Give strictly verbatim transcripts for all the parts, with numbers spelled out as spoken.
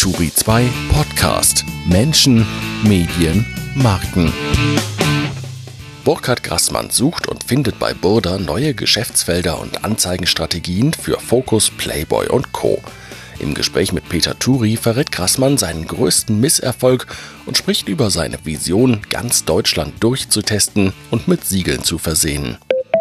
Turi zwei Podcast Menschen, Medien, Marken. Burkhard Grassmann sucht und findet bei Burda neue Geschäftsfelder und Anzeigenstrategien für Focus, Playboy und Co. Im Gespräch mit Peter Turi verrät Grassmann seinen größten Misserfolg und spricht über seine Vision, ganz Deutschland durchzutesten und mit Siegeln zu versehen.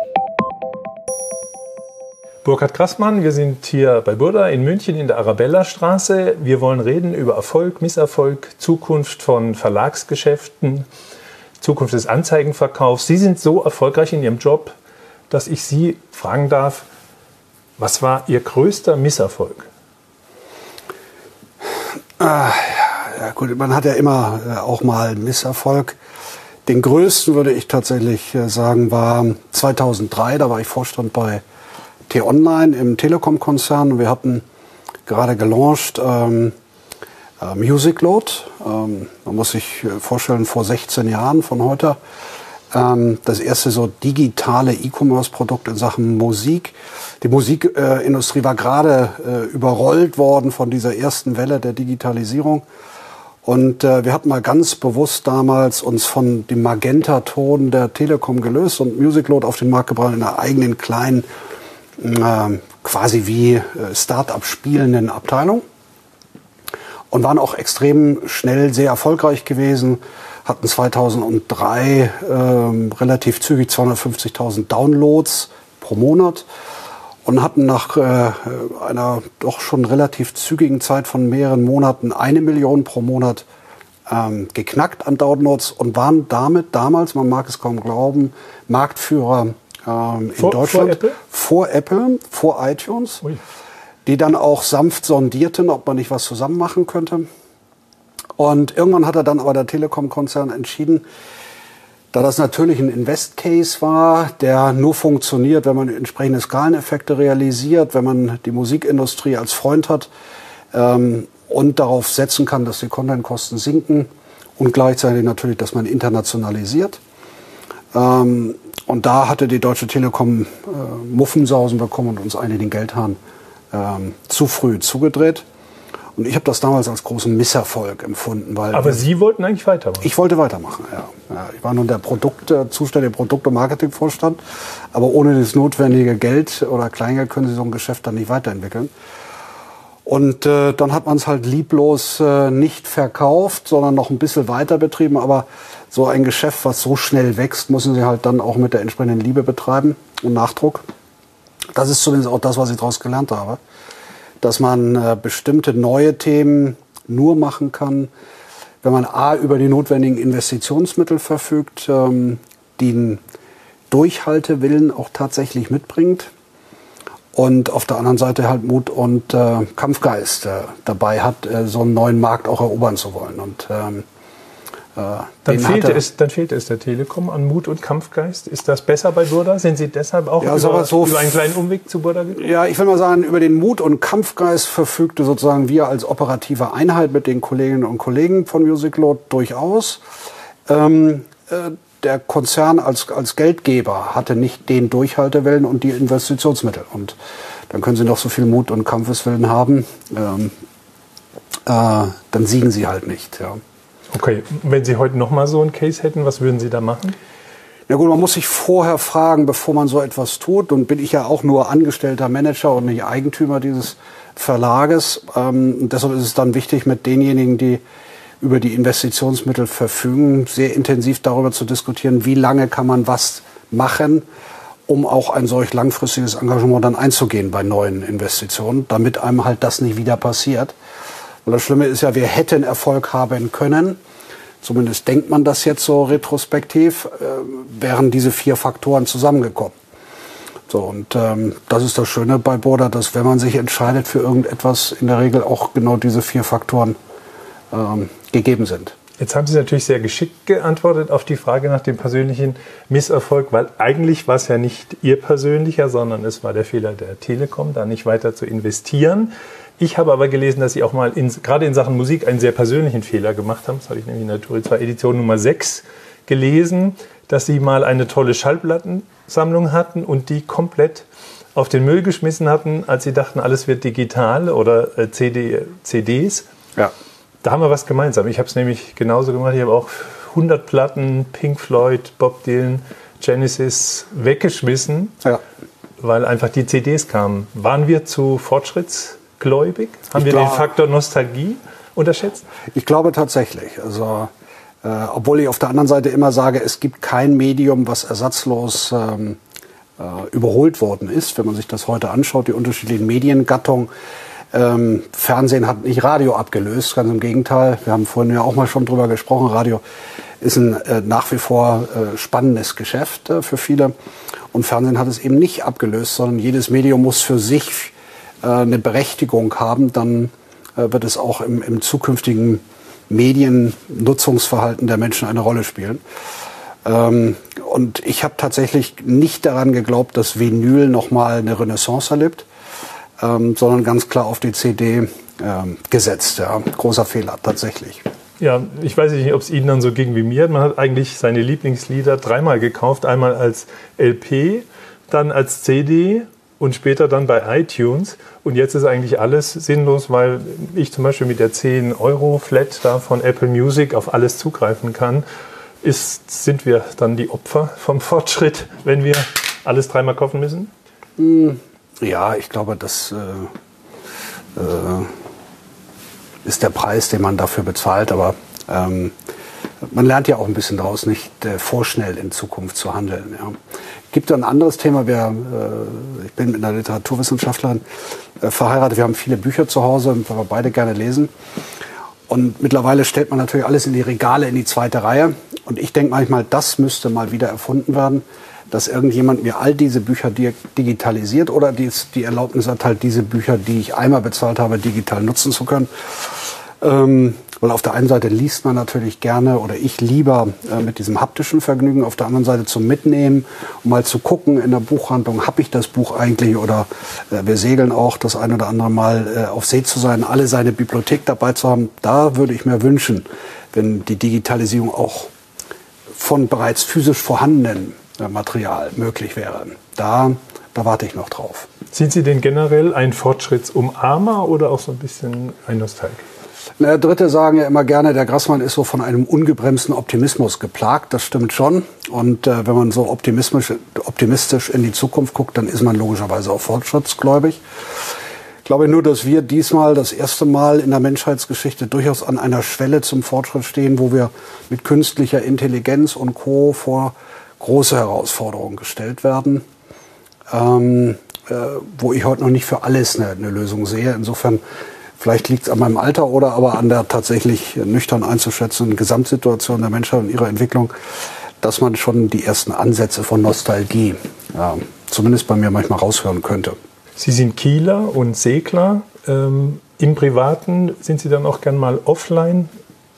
Burkhard Grassmann, wir sind hier bei Burda in München in der Arabella-Straße. Wir wollen reden über Erfolg, Misserfolg, Zukunft von Verlagsgeschäften, Zukunft des Anzeigenverkaufs. Sie sind so erfolgreich in Ihrem Job, dass ich Sie fragen darf, was war Ihr größter Misserfolg? Ah, ja gut, man hat ja immer äh, auch mal einen Misserfolg. Den größten, würde ich tatsächlich äh, sagen, war zweitausenddrei. Da war ich Vorstand bei T-Online im Telekom-Konzern. Wir hatten gerade gelauncht ähm, äh, Musicload. Ähm, man muss sich vorstellen, vor sechzehn Jahren von heute. Ähm, das erste so digitale E-Commerce-Produkt in Sachen Musik. Die Musikindustrie äh, war gerade äh, überrollt worden von dieser ersten Welle der Digitalisierung. Und äh, wir hatten mal ganz bewusst damals uns von dem Magenta-Ton der Telekom gelöst und Musicload auf den Markt gebracht in einer eigenen kleinen, äh, quasi wie äh, Start-up spielenden Abteilung. Und waren auch extrem schnell sehr erfolgreich gewesen. Hatten zweitausenddrei äh, relativ zügig zweihundertfünfzigtausend Downloads pro Monat. Und hatten nach äh, einer doch schon relativ zügigen Zeit von mehreren Monaten eine Million pro Monat ähm, geknackt an Downloads und waren damit damals, man mag es kaum glauben, Marktführer ähm, in vor, Deutschland. Vor Apple? Vor Apple, vor iTunes. Ui. Die dann auch sanft sondierten, ob man nicht was zusammen machen könnte. Und irgendwann hat er dann aber der Telekom-Konzern entschieden, da das natürlich ein Invest-Case war, der nur funktioniert, wenn man entsprechende Skaleneffekte realisiert, wenn man die Musikindustrie als Freund hat ähm, und darauf setzen kann, dass die Content-Kosten sinken und gleichzeitig natürlich, dass man internationalisiert. Ähm, und da hatte die Deutsche Telekom äh, Muffensausen bekommen und uns eigentlich den Geldhahn ähm, zu früh zugedreht. Und ich habe das damals als großen Misserfolg empfunden. Weil Aber Sie wollten eigentlich weitermachen? Ich wollte weitermachen, ja. ja ich war nun der Produkt, äh, zuständige Produkt- und Marketingvorstand. Aber ohne das notwendige Geld oder Kleingeld können Sie so ein Geschäft dann nicht weiterentwickeln. Und äh, dann hat man es halt lieblos äh, nicht verkauft, sondern noch ein bisschen weiter betrieben. Aber so ein Geschäft, was so schnell wächst, müssen Sie halt dann auch mit der entsprechenden Liebe betreiben und Nachdruck. Das ist zumindest auch das, was ich daraus gelernt habe. Dass man äh, bestimmte neue Themen nur machen kann, wenn man a. über die notwendigen Investitionsmittel verfügt, ähm, die einen Durchhaltewillen auch tatsächlich mitbringt und auf der anderen Seite halt Mut und äh, Kampfgeist äh, dabei hat, äh, so einen neuen Markt auch erobern zu wollen. Und ähm, Dann fehlte, es, dann fehlte es der Telekom an Mut und Kampfgeist. Ist das besser bei Burda? Sind Sie deshalb auch ja, über, so über einen kleinen Umweg zu Burda gekommen? Ja, ich will mal sagen, über den Mut und Kampfgeist verfügte sozusagen wir als operative Einheit mit den Kolleginnen und Kollegen von Musicload durchaus. Ähm, äh, der Konzern als, als Geldgeber hatte nicht den Durchhaltewillen und die Investitionsmittel. Und dann können Sie noch so viel Mut und Kampfeswillen haben, ähm, äh, dann siegen Sie halt nicht, ja. Okay, wenn Sie heute noch mal so einen Case hätten, was würden Sie da machen? Na gut, man muss sich vorher fragen, bevor man so etwas tut. Und bin ich ja auch nur angestellter Manager und nicht Eigentümer dieses Verlages. Ähm, deshalb ist es dann wichtig, mit denjenigen, die über die Investitionsmittel verfügen, sehr intensiv darüber zu diskutieren, wie lange kann man was machen, um auch ein solch langfristiges Engagement dann einzugehen bei neuen Investitionen, damit einem halt das nicht wieder passiert. Und das Schlimme ist ja, wir hätten Erfolg haben können, zumindest denkt man das jetzt so retrospektiv, äh, wären diese vier Faktoren zusammengekommen. So, und ähm, das ist das Schöne bei Burda, dass wenn man sich entscheidet für irgendetwas, in der Regel auch genau diese vier Faktoren ähm, gegeben sind. Jetzt haben Sie natürlich sehr geschickt geantwortet auf die Frage nach dem persönlichen Misserfolg, weil eigentlich war es ja nicht Ihr persönlicher, sondern es war der Fehler der Telekom, da nicht weiter zu investieren. Ich habe aber gelesen, dass Sie auch mal in, gerade in Sachen Musik einen sehr persönlichen Fehler gemacht haben. Das habe ich nämlich in der Turi zwei Edition Nummer sechs gelesen, dass Sie mal eine tolle Schallplattensammlung hatten und die komplett auf den Müll geschmissen hatten, als Sie dachten, alles wird digital oder C D, C Ds. Ja. Da haben wir was gemeinsam. Ich habe es nämlich genauso gemacht. Ich habe auch hundert Platten, Pink Floyd, Bob Dylan, Genesis weggeschmissen, ja. weil einfach die C Ds kamen. Waren wir zu fortschrittsgläubig? Haben ich wir glaub, den Faktor Nostalgie unterschätzt? Ich glaube tatsächlich. Also, äh, obwohl ich auf der anderen Seite immer sage, es gibt kein Medium, was ersatzlos ähm, äh, überholt worden ist. Wenn man sich das heute anschaut, die unterschiedlichen Mediengattungen. Ähm, Fernsehen hat nicht Radio abgelöst, ganz im Gegenteil. Wir haben vorhin ja auch mal schon drüber gesprochen. Radio ist ein äh, nach wie vor äh, spannendes Geschäft äh, für viele. Und Fernsehen hat es eben nicht abgelöst, sondern jedes Medium muss für sich äh, eine Berechtigung haben. Dann äh, wird es auch im, im zukünftigen Mediennutzungsverhalten der Menschen eine Rolle spielen. Ähm, und ich habe tatsächlich nicht daran geglaubt, dass Vinyl nochmal eine Renaissance erlebt. Ähm, sondern ganz klar auf die C D ähm, gesetzt. Ja. Großer Fehler, tatsächlich. Ja, ich weiß nicht, ob es Ihnen dann so ging wie mir. Man hat eigentlich seine Lieblingslieder dreimal gekauft. Einmal als L P, dann als C D und später dann bei iTunes. Und jetzt ist eigentlich alles sinnlos, weil ich zum Beispiel mit der zehn Euro Flat da von Apple Music auf alles zugreifen kann. Ist, sind wir dann die Opfer vom Fortschritt, wenn wir alles dreimal kaufen müssen? Mhm. Ja, ich glaube, das äh, äh, ist der Preis, den man dafür bezahlt. Aber ähm, man lernt ja auch ein bisschen daraus, nicht äh, vorschnell in Zukunft zu handeln. Ja. Gibt ein anderes Thema. Wir, äh, ich bin mit einer Literaturwissenschaftlerin äh, verheiratet. Wir haben viele Bücher zu Hause, weil wir beide gerne lesen. Und mittlerweile stellt man natürlich alles in die Regale, in die zweite Reihe. Und ich denke manchmal, das müsste mal wieder erfunden werden, dass irgendjemand mir all diese Bücher digitalisiert oder die, die Erlaubnis erteilt, diese Bücher, die ich einmal bezahlt habe, digital nutzen zu können. Ähm, weil auf der einen Seite liest man natürlich gerne oder ich lieber äh, mit diesem haptischen Vergnügen, auf der anderen Seite zum Mitnehmen, um mal zu gucken in der Buchhandlung, habe ich das Buch eigentlich oder äh, wir segeln auch das ein oder andere Mal äh, auf See zu sein, alle seine Bibliothek dabei zu haben. Da würde ich mir wünschen, wenn die Digitalisierung auch von bereits physisch vorhandenen Material möglich wäre. Da, da warte ich noch drauf. Sind Sie denn generell ein Fortschrittsumarmer oder auch so ein bisschen ein Nostalgiker? Na, Dritte sagen ja immer gerne, der Grassmann ist so von einem ungebremsten Optimismus geplagt. Das stimmt schon. Und äh, wenn man so optimistisch, optimistisch in die Zukunft guckt, dann ist man logischerweise auch fortschrittsgläubig. Ich glaube nur, dass wir diesmal das erste Mal in der Menschheitsgeschichte durchaus an einer Schwelle zum Fortschritt stehen, wo wir mit künstlicher Intelligenz und Co. vor große Herausforderungen gestellt werden, ähm, äh, wo ich heute noch nicht für alles eine, eine Lösung sehe. Insofern, vielleicht liegt es an meinem Alter oder aber an der tatsächlich nüchtern einzuschätzenden Gesamtsituation der Menschheit und ihrer Entwicklung, dass man schon die ersten Ansätze von Nostalgie, ja, zumindest bei mir manchmal raushören könnte. Sie sind Kieler und Segler. Ähm, im Privaten sind Sie dann auch gern mal offline?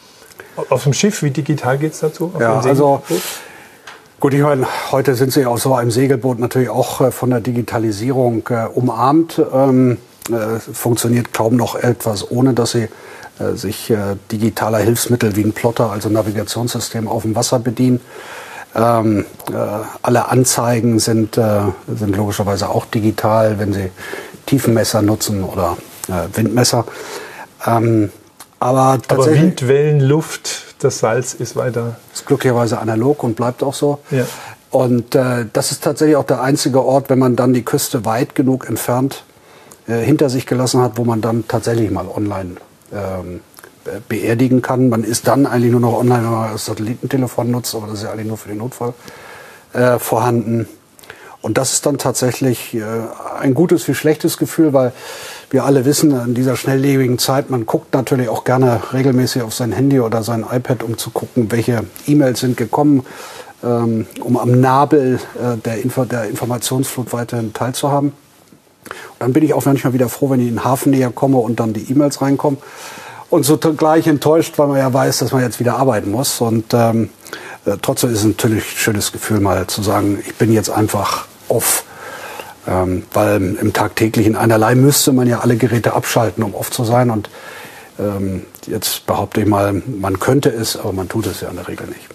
Auf dem Schiff, wie digital geht es dazu? Auf ja, also gut, ich meine, heute sind Sie auf so einem Segelboot natürlich auch äh, von der Digitalisierung äh, umarmt. Ähm, äh, funktioniert kaum noch etwas, ohne dass Sie äh, sich äh, digitaler Hilfsmittel wie ein Plotter, also Navigationssystem auf dem Wasser bedienen. Ähm, äh, alle Anzeigen sind, äh, sind logischerweise auch digital, wenn Sie Tiefenmesser nutzen oder äh, Windmesser. Ähm, aber, aber Wind, Wellen, Luft, das Salz ist weiter. Ist glücklicherweise analog und bleibt auch so. Ja. Und äh, das ist tatsächlich auch der einzige Ort, wenn man dann die Küste weit genug entfernt äh, hinter sich gelassen hat, wo man dann tatsächlich mal online ähm, beerdigen kann. Man ist dann eigentlich nur noch online, wenn man das Satellitentelefon nutzt, aber das ist ja eigentlich nur für den Notfall äh, vorhanden. Und das ist dann tatsächlich äh, ein gutes wie schlechtes Gefühl, weil wir alle wissen, in dieser schnelllebigen Zeit, man guckt natürlich auch gerne regelmäßig auf sein Handy oder sein iPad, um zu gucken, welche E-Mails sind gekommen, ähm, um am Nabel äh, der, Info der Informationsflut weiterhin teilzuhaben. Und dann bin ich auch manchmal wieder froh, wenn ich in den Hafen näher komme und dann die E-Mails reinkommen. Und so gleich enttäuscht, weil man ja weiß, dass man jetzt wieder arbeiten muss. Und ähm, äh, trotzdem ist es natürlich ein schönes Gefühl, mal zu sagen, ich bin jetzt einfach off. Ähm, weil im tagtäglichen einerlei müsste man ja alle Geräte abschalten, um off zu sein. Und ähm, jetzt behaupte ich mal, man könnte es, aber man tut es ja in der Regel nicht.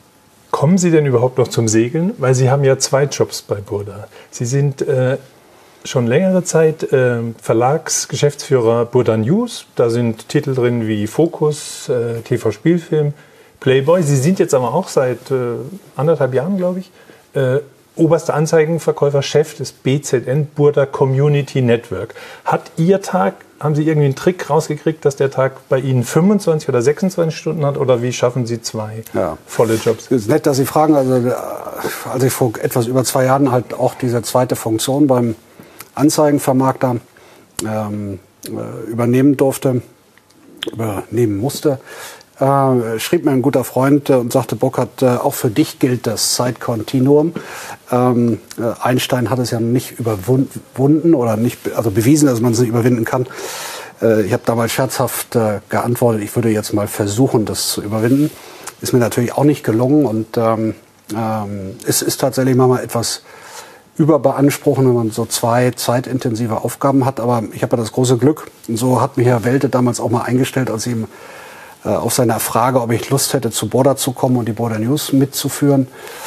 Kommen Sie denn überhaupt noch zum Segeln? Weil Sie haben ja zwei Jobs bei Burda. Sie sind äh, schon längere Zeit äh, Verlagsgeschäftsführer Burda News. Da sind Titel drin wie Focus, äh, T V-Spielfilm, Playboy. Sie sind jetzt aber auch seit äh, anderthalb Jahren, glaube ich, äh, oberster Anzeigenverkäufer, Chef des B Z N, Burda Community Network. Hat Ihr Tag, haben Sie irgendwie einen Trick rausgekriegt, dass der Tag bei Ihnen fünfundzwanzig oder sechsundzwanzig Stunden hat? Oder wie schaffen Sie zwei ja. volle Jobs? Es ist nett, dass Sie fragen. Also, als ich vor etwas über zwei Jahren halt auch diese zweite Funktion beim Anzeigenvermarkter ähm, äh, übernehmen durfte, übernehmen musste, Äh, schrieb mir ein guter Freund äh, und sagte, Burkhard, äh, auch für dich gilt das Zeitkontinuum. Ähm, äh, Einstein hat es ja nicht überwunden oder nicht, also bewiesen, dass man es nicht überwinden kann. Äh, ich habe damals scherzhaft äh, geantwortet, ich würde jetzt mal versuchen, das zu überwinden. Ist mir natürlich auch nicht gelungen und ähm, ähm, es ist tatsächlich manchmal etwas überbeanspruchen, wenn man so zwei zeitintensive Aufgaben hat. Aber ich habe ja das große Glück, und so hat mich Herr Welte damals auch mal eingestellt, als ich ihm auf seine Frage, ob ich Lust hätte, zu Burda zu kommen und die Burda News mitzuführen,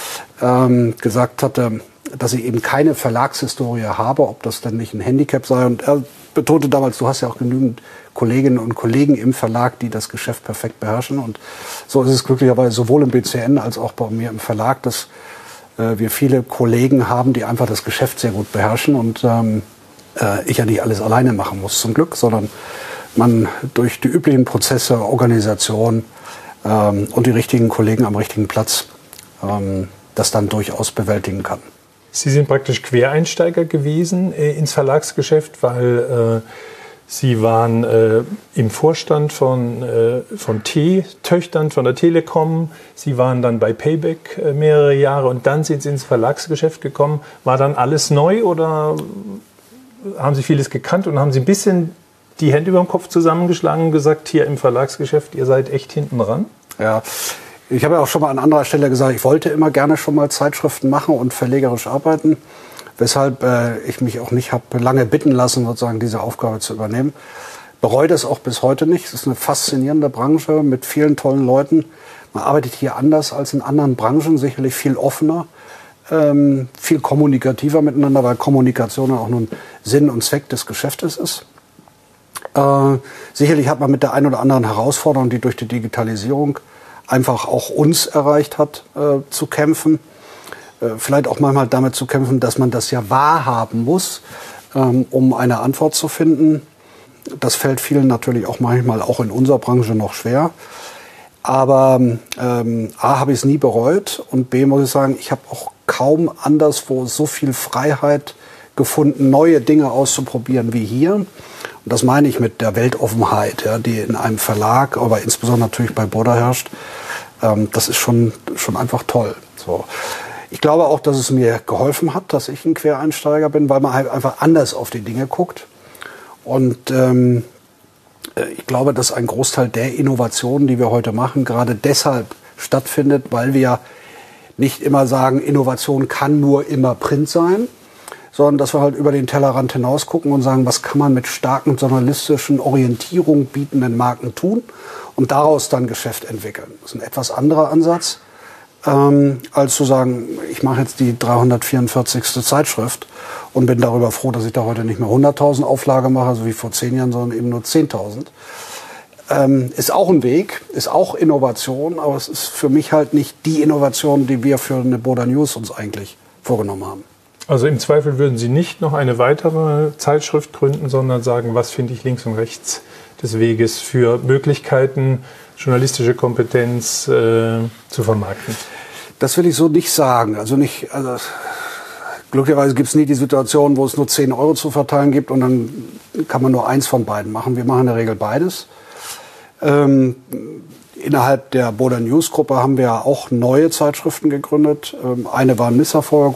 ähm, gesagt hatte, dass ich eben keine Verlagshistorie habe, ob das denn nicht ein Handicap sei. Und er betonte damals, du hast ja auch genügend Kolleginnen und Kollegen im Verlag, die das Geschäft perfekt beherrschen. Und so ist es glücklicherweise sowohl im B C N als auch bei mir im Verlag, dass äh, wir viele Kollegen haben, die einfach das Geschäft sehr gut beherrschen und ähm, äh, ich ja nicht alles alleine machen muss, zum Glück, sondern man durch die üblichen Prozesse, Organisation ähm, und die richtigen Kollegen am richtigen Platz ähm, das dann durchaus bewältigen kann. Sie sind praktisch Quereinsteiger gewesen äh, ins Verlagsgeschäft, weil äh, Sie waren äh, im Vorstand von, äh, von T-Töchtern, von der Telekom. Sie waren dann bei Payback äh, mehrere Jahre und dann sind Sie ins Verlagsgeschäft gekommen. War dann alles neu oder haben Sie vieles gekannt und haben Sie ein bisschen die Hände über dem Kopf zusammengeschlagen und gesagt, hier im Verlagsgeschäft, ihr seid echt hinten dran? Ja, ich habe ja auch schon mal an anderer Stelle gesagt, ich wollte immer gerne schon mal Zeitschriften machen und verlegerisch arbeiten, weshalb äh, ich mich auch nicht habe lange bitten lassen, sozusagen diese Aufgabe zu übernehmen. Bereue das auch bis heute nicht. Es ist eine faszinierende Branche mit vielen tollen Leuten. Man arbeitet hier anders als in anderen Branchen, sicherlich viel offener, ähm, viel kommunikativer miteinander, weil Kommunikation auch nun Sinn und Zweck des Geschäftes ist. Äh, sicherlich hat man mit der einen oder anderen Herausforderung, die durch die Digitalisierung einfach auch uns erreicht hat, äh, zu kämpfen. Äh, vielleicht auch manchmal damit zu kämpfen, dass man das ja wahrhaben muss, ähm, um eine Antwort zu finden. Das fällt vielen natürlich auch manchmal auch in unserer Branche noch schwer. Aber ähm, A, habe ich es nie bereut und B, muss ich sagen, ich habe auch kaum anderswo so viel Freiheit gefunden, neue Dinge auszuprobieren wie hier. Und das meine ich mit der Weltoffenheit, ja, die in einem Verlag, aber insbesondere natürlich bei Burda herrscht. Ähm, das ist schon, schon einfach toll. So. Ich glaube auch, dass es mir geholfen hat, dass ich ein Quereinsteiger bin, weil man halt einfach anders auf die Dinge guckt. Und ähm, ich glaube, dass ein Großteil der Innovationen, die wir heute machen, gerade deshalb stattfindet, weil wir nicht immer sagen, Innovation kann nur immer Print sein, sondern dass wir halt über den Tellerrand hinaus gucken und sagen, was kann man mit starken journalistischen Orientierung bietenden Marken tun und daraus dann Geschäft entwickeln. Das ist ein etwas anderer Ansatz, ähm, als zu sagen, ich mache jetzt die dreihundertvierundvierzigste Zeitschrift und bin darüber froh, dass ich da heute nicht mehr hunderttausend Auflage mache, so wie vor zehn Jahren, sondern eben nur zehntausend. Ähm, ist auch ein Weg, ist auch Innovation, aber es ist für mich halt nicht die Innovation, die wir für eine Burda News uns eigentlich vorgenommen haben. Also im Zweifel würden Sie nicht noch eine weitere Zeitschrift gründen, sondern sagen, was finde ich links und rechts des Weges für Möglichkeiten, journalistische Kompetenz äh, zu vermarkten? Das will ich so nicht sagen. Also nicht, also glücklicherweise gibt es nie die Situation, wo es nur zehn Euro zu verteilen gibt und dann kann man nur eins von beiden machen. Wir machen in der Regel beides. Ähm, Innerhalb der Burda News Gruppe haben wir ja auch neue Zeitschriften gegründet. Ähm, eine war ein Misserfolg,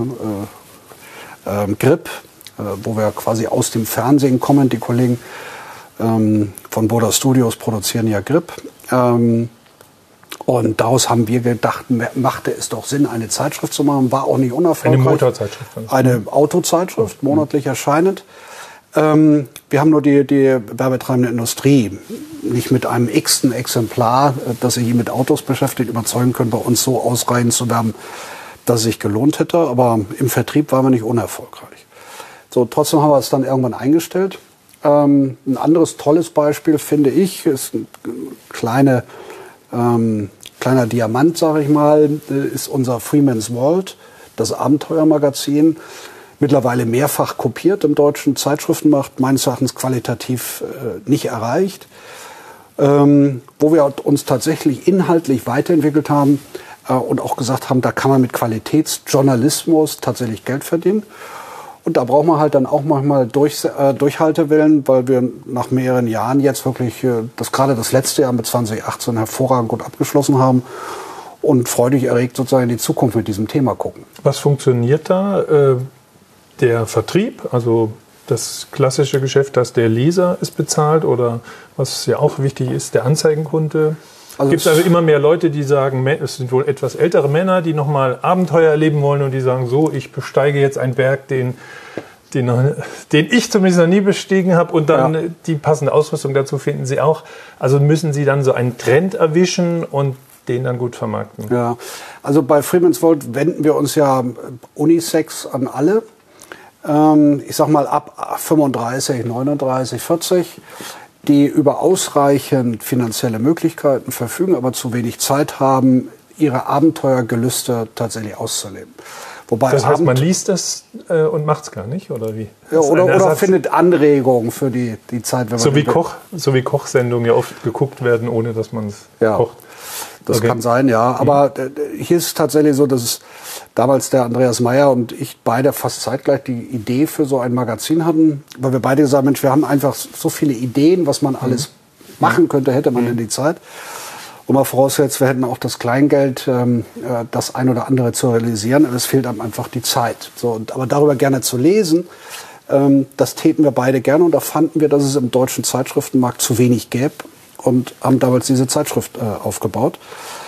äh, äh, äh, Grip, äh, wo wir quasi aus dem Fernsehen kommen. Die Kollegen ähm, von Burda Studios produzieren ja Grip. Ähm, und daraus haben wir gedacht, machte es doch Sinn, eine Zeitschrift zu machen. War auch nicht unerfolgreich. Eine Motorzeitschrift. Eine Autozeitschrift, monatlich erscheinend. Ähm, wir haben nur die, die werbetreibende Industrie nicht mit einem x-ten Exemplar, das sich mit Autos beschäftigt, überzeugen können, bei uns so ausreichend zu werben, dass es sich gelohnt hätte. Aber im Vertrieb waren wir nicht unerfolgreich. So, trotzdem haben wir es dann irgendwann eingestellt. Ähm, ein anderes tolles Beispiel, finde ich, ist ein kleine, ähm, kleiner Diamant, sage ich mal, ist unser Freeman's World, das Abenteuermagazin. Mittlerweile mehrfach kopiert im deutschen Zeitschriftenmarkt, meines Erachtens qualitativ äh, nicht erreicht. Ähm, wo wir uns tatsächlich inhaltlich weiterentwickelt haben äh, und auch gesagt haben, da kann man mit Qualitätsjournalismus tatsächlich Geld verdienen. Und da braucht man halt dann auch manchmal durch, äh, Durchhaltewillen, weil wir nach mehreren Jahren jetzt wirklich äh, das gerade das letzte Jahr mit zwanzig achtzehn hervorragend gut abgeschlossen haben und freudig erregt sozusagen in die Zukunft mit diesem Thema gucken. Was funktioniert da? Äh, der Vertrieb, also das klassische Geschäft, dass der Leser es bezahlt oder was ja auch wichtig ist, der Anzeigenkunde? Also gibt es also immer mehr Leute, die sagen, es sind wohl etwas ältere Männer, die nochmal Abenteuer erleben wollen und die sagen, so, ich besteige jetzt einen Berg, den, den, den ich zumindest noch nie bestiegen habe und dann ja. die passende Ausrüstung dazu finden sie auch. Also müssen sie dann so einen Trend erwischen und den dann gut vermarkten. Ja, also bei Freeman's World wenden wir uns ja unisex an alle. Ich sag mal ab fünfunddreißig, neununddreißig, vierzig, die über ausreichend finanzielle Möglichkeiten verfügen, aber zu wenig Zeit haben, ihre Abenteuergelüste tatsächlich auszuleben. Wobei das heißt, man liest das äh, und macht es gar nicht, oder wie? Ja, oder oder findet Anregungen für die, die Zeit, wenn man so wie Koch, so wie Kochsendungen ja oft geguckt werden, ohne dass man es ja. kocht. Das okay. kann sein, ja. Aber mhm. hier ist es tatsächlich so, dass es damals der Andreas Meyer und ich beide fast zeitgleich die Idee für so ein Magazin hatten, weil wir beide gesagt haben, Mensch, wir haben einfach so viele Ideen, was man alles mhm. machen könnte, hätte man mhm. in die Zeit. Und mal voraussetzt, wir hätten auch das Kleingeld, ähm, das ein oder andere zu realisieren, aber es fehlt einem einfach die Zeit. So, und, aber darüber gerne zu lesen, ähm, das täten wir beide gerne und da fanden wir, dass es im deutschen Zeitschriftenmarkt zu wenig gäbe. Und haben damals diese Zeitschrift äh, aufgebaut.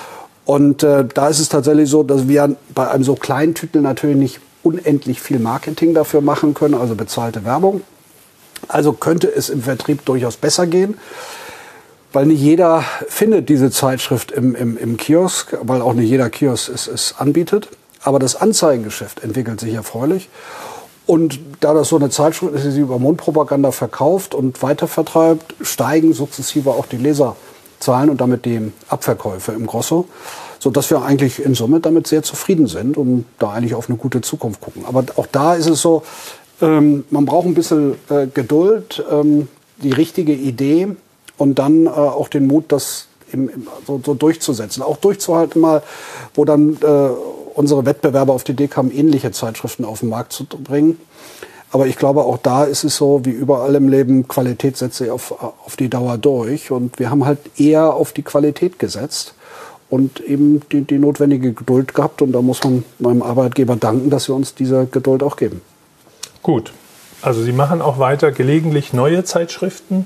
Und äh, da ist es tatsächlich so, dass wir bei einem so kleinen Titel natürlich nicht unendlich viel Marketing dafür machen können, also bezahlte Werbung. Also könnte es im Vertrieb durchaus besser gehen, weil nicht jeder findet diese Zeitschrift im, im, im Kiosk, weil auch nicht jeder Kiosk es, es anbietet. Aber das Anzeigengeschäft entwickelt sich erfreulich. Und da das so eine Zeitschrift ist, die sich über Mundpropaganda verkauft und weitervertreibt, steigen sukzessive auch die Leserzahlen und damit die Abverkäufe im Grosso, sodass wir eigentlich in Summe damit sehr zufrieden sind und da eigentlich auf eine gute Zukunft gucken. Aber auch da ist es so, ähm, man braucht ein bisschen äh, Geduld, ähm, die richtige Idee und dann äh, auch den Mut, das im, im, so, so durchzusetzen. Auch durchzuhalten mal, wo dann äh, unsere Wettbewerber auf die Idee kamen, ähnliche Zeitschriften auf den Markt zu bringen. Aber ich glaube, auch da ist es so, wie überall im Leben, Qualität setzt sich auf, auf die Dauer durch. Und wir haben halt eher auf die Qualität gesetzt und eben die, die notwendige Geduld gehabt. Und da muss man meinem Arbeitgeber danken, dass sie uns diese Geduld auch geben. Gut. Also Sie machen auch weiter gelegentlich neue Zeitschriften.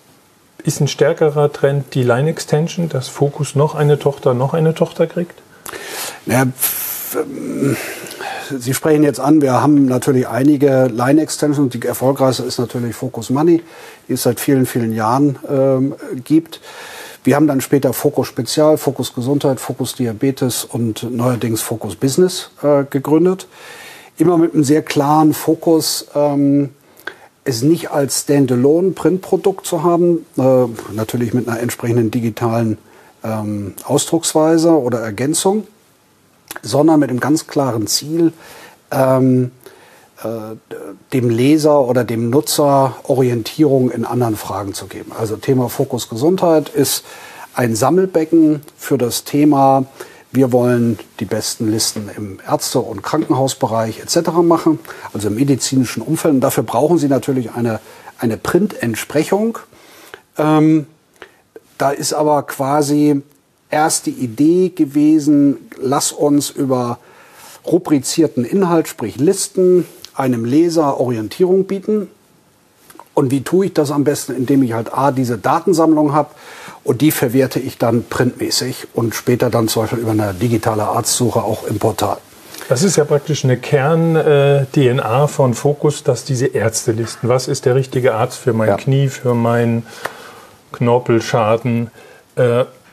Ist ein stärkerer Trend die Line Extension, dass Focus noch eine Tochter, noch eine Tochter kriegt? Ja, Sie sprechen jetzt an, wir haben natürlich einige Line-Extensions. Die erfolgreichste ist natürlich Focus Money, die es seit vielen, vielen Jahren ähm, gibt. Wir haben dann später Focus Spezial, Focus Gesundheit, Focus Diabetes und neuerdings Focus Business äh, gegründet. Immer mit einem sehr klaren Fokus, ähm, es nicht als Standalone-Printprodukt zu haben, äh, natürlich mit einer entsprechenden digitalen ähm, Ausdrucksweise oder Ergänzung, sondern mit einem ganz klaren Ziel, ähm, äh, dem Leser oder dem Nutzer Orientierung in anderen Fragen zu geben. Also Thema Fokus Gesundheit ist ein Sammelbecken für das Thema, wir wollen die besten Listen im Ärzte- und Krankenhausbereich et cetera machen, also im medizinischen Umfeld. Und dafür brauchen Sie natürlich eine, eine Printentsprechung. Ähm, da ist aber quasi erst die Idee gewesen, lass uns über rubrizierten Inhalt, sprich Listen, einem Leser Orientierung bieten. Und wie tue ich das am besten? Indem ich halt A, diese Datensammlung habe und die verwerte ich dann printmäßig und später dann zum Beispiel über eine digitale Arztsuche auch im Portal. Das ist ja praktisch eine Kern-D N A von Focus, dass diese Ärztelisten, was ist der richtige Arzt für mein ja. Knie, für meinen Knorpelschaden, äh,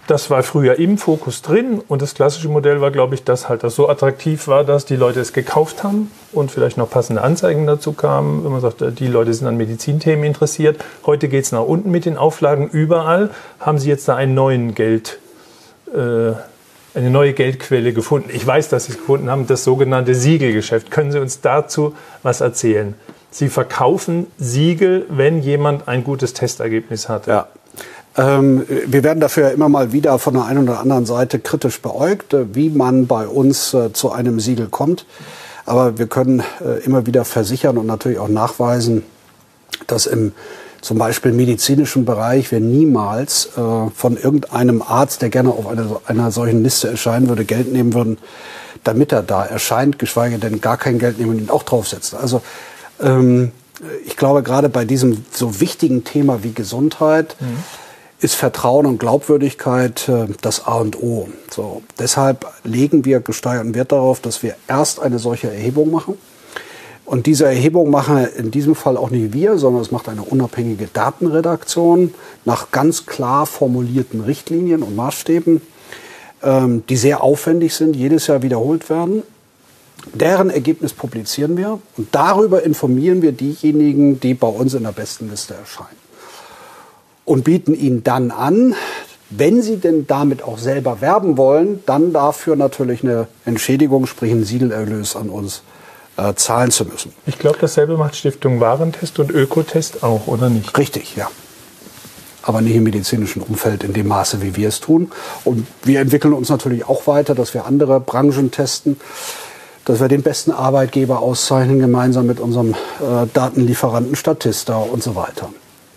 das war früher im Fokus drin und das klassische Modell war, glaube ich, dass halt das so attraktiv war, dass die Leute es gekauft haben und vielleicht noch passende Anzeigen dazu kamen. Wenn man sagt, die Leute sind an Medizinthemen interessiert. Heute geht es nach unten mit den Auflagen. Überall haben Sie jetzt da einen neuen Geld, äh, eine neue Geldquelle gefunden. Ich weiß, dass Sie es gefunden haben, das sogenannte Siegelgeschäft. Können Sie uns dazu was erzählen? Sie verkaufen Siegel, wenn jemand ein gutes Testergebnis hatte. Ja. Ähm, wir werden dafür immer mal wieder von der einen oder anderen Seite kritisch beäugt, wie man bei uns äh, zu einem Siegel kommt. Aber wir können äh, immer wieder versichern und natürlich auch nachweisen, dass im zum Beispiel medizinischen Bereich wir niemals äh, von irgendeinem Arzt, der gerne auf einer, einer solchen Liste erscheinen würde, Geld nehmen würden, damit er da erscheint, geschweige denn gar kein Geld nehmen und ihn auch draufsetzen. Also ähm, ich glaube, gerade bei diesem so wichtigen Thema wie Gesundheit mhm. ist Vertrauen und Glaubwürdigkeit äh, das A und O. So, deshalb legen wir gesteigerten Wert darauf, dass wir erst eine solche Erhebung machen. Und diese Erhebung machen in diesem Fall auch nicht wir, sondern es macht eine unabhängige Datenredaktion nach ganz klar formulierten Richtlinien und Maßstäben, ähm, die sehr aufwendig sind, jedes Jahr wiederholt werden. Deren Ergebnis publizieren wir und darüber informieren wir diejenigen, die bei uns in der besten Liste erscheinen. Und bieten ihnen dann an, wenn sie denn damit auch selber werben wollen, dann dafür natürlich eine Entschädigung, sprich einen Siegelerlös an uns äh, zahlen zu müssen. Ich glaube, dasselbe macht Stiftung Warentest und Ökotest auch, oder nicht? Richtig, ja. Aber nicht im medizinischen Umfeld in dem Maße, wie wir es tun. Und wir entwickeln uns natürlich auch weiter, dass wir andere Branchen testen, dass wir den besten Arbeitgeber auszeichnen, gemeinsam mit unserem äh, Datenlieferanten Statista und so weiter.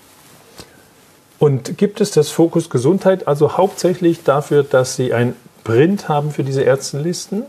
Und gibt es das Fokus Gesundheit also hauptsächlich dafür, dass Sie ein Print haben für diese Ärztenlisten?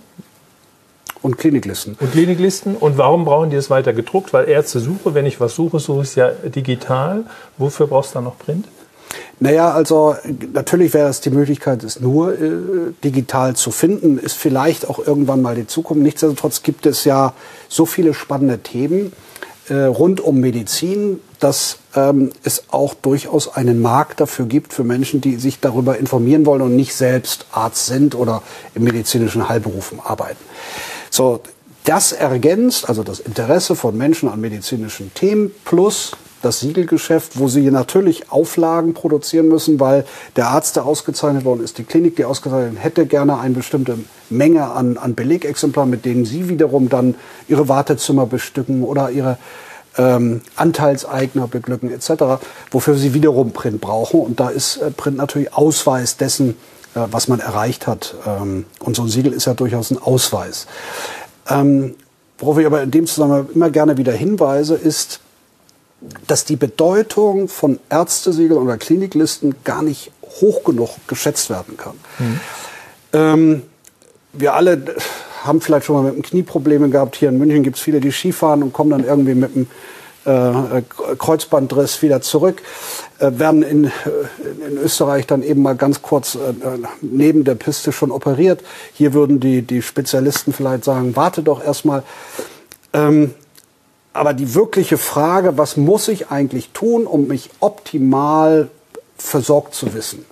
Und Kliniklisten. Und Kliniklisten. Und warum brauchen die es weiter gedruckt? Weil Ärzte-Suche, wenn ich was suche, suche ich es ja digital. Wofür brauchst du da noch Print? Naja, also natürlich wäre es die Möglichkeit, es nur äh, digital zu finden, ist vielleicht auch irgendwann mal die Zukunft. Nichtsdestotrotz gibt es ja so viele spannende Themen äh, rund um Medizin, dass ähm, es auch durchaus einen Markt dafür gibt für Menschen, die sich darüber informieren wollen und nicht selbst Arzt sind oder im medizinischen Heilberufen arbeiten. So, das ergänzt, also das Interesse von Menschen an medizinischen Themen plus das Siegelgeschäft, wo sie natürlich Auflagen produzieren müssen, weil der Arzt, der ausgezeichnet worden ist, die Klinik, die ausgezeichnet worden, hätte gerne eine bestimmte Menge an, an Belegexemplaren, mit denen sie wiederum dann ihre Wartezimmer bestücken oder ihre ähm, Anteilseigner beglücken et cetera, wofür sie wiederum Print brauchen. Und da ist äh, Print natürlich Ausweis dessen, äh, was man erreicht hat. Ähm, und so ein Siegel ist ja durchaus ein Ausweis. Ähm, worauf ich aber in dem Zusammenhang immer gerne wieder hinweise, ist, dass die Bedeutung von Ärztesiegeln oder Kliniklisten gar nicht hoch genug geschätzt werden kann. Mhm. Ähm, wir alle haben vielleicht schon mal mit dem Knie Probleme gehabt. Hier in München gibt es viele, die Skifahren und kommen dann irgendwie mit einem äh, Kreuzbandriss wieder zurück. Äh, werden in, in Österreich dann eben mal ganz kurz äh, neben der Piste schon operiert. Hier würden die, die Spezialisten vielleicht sagen, warte doch erstmal. Ähm, Aber die wirkliche Frage, was muss ich eigentlich tun, um mich optimal versorgt zu wissen?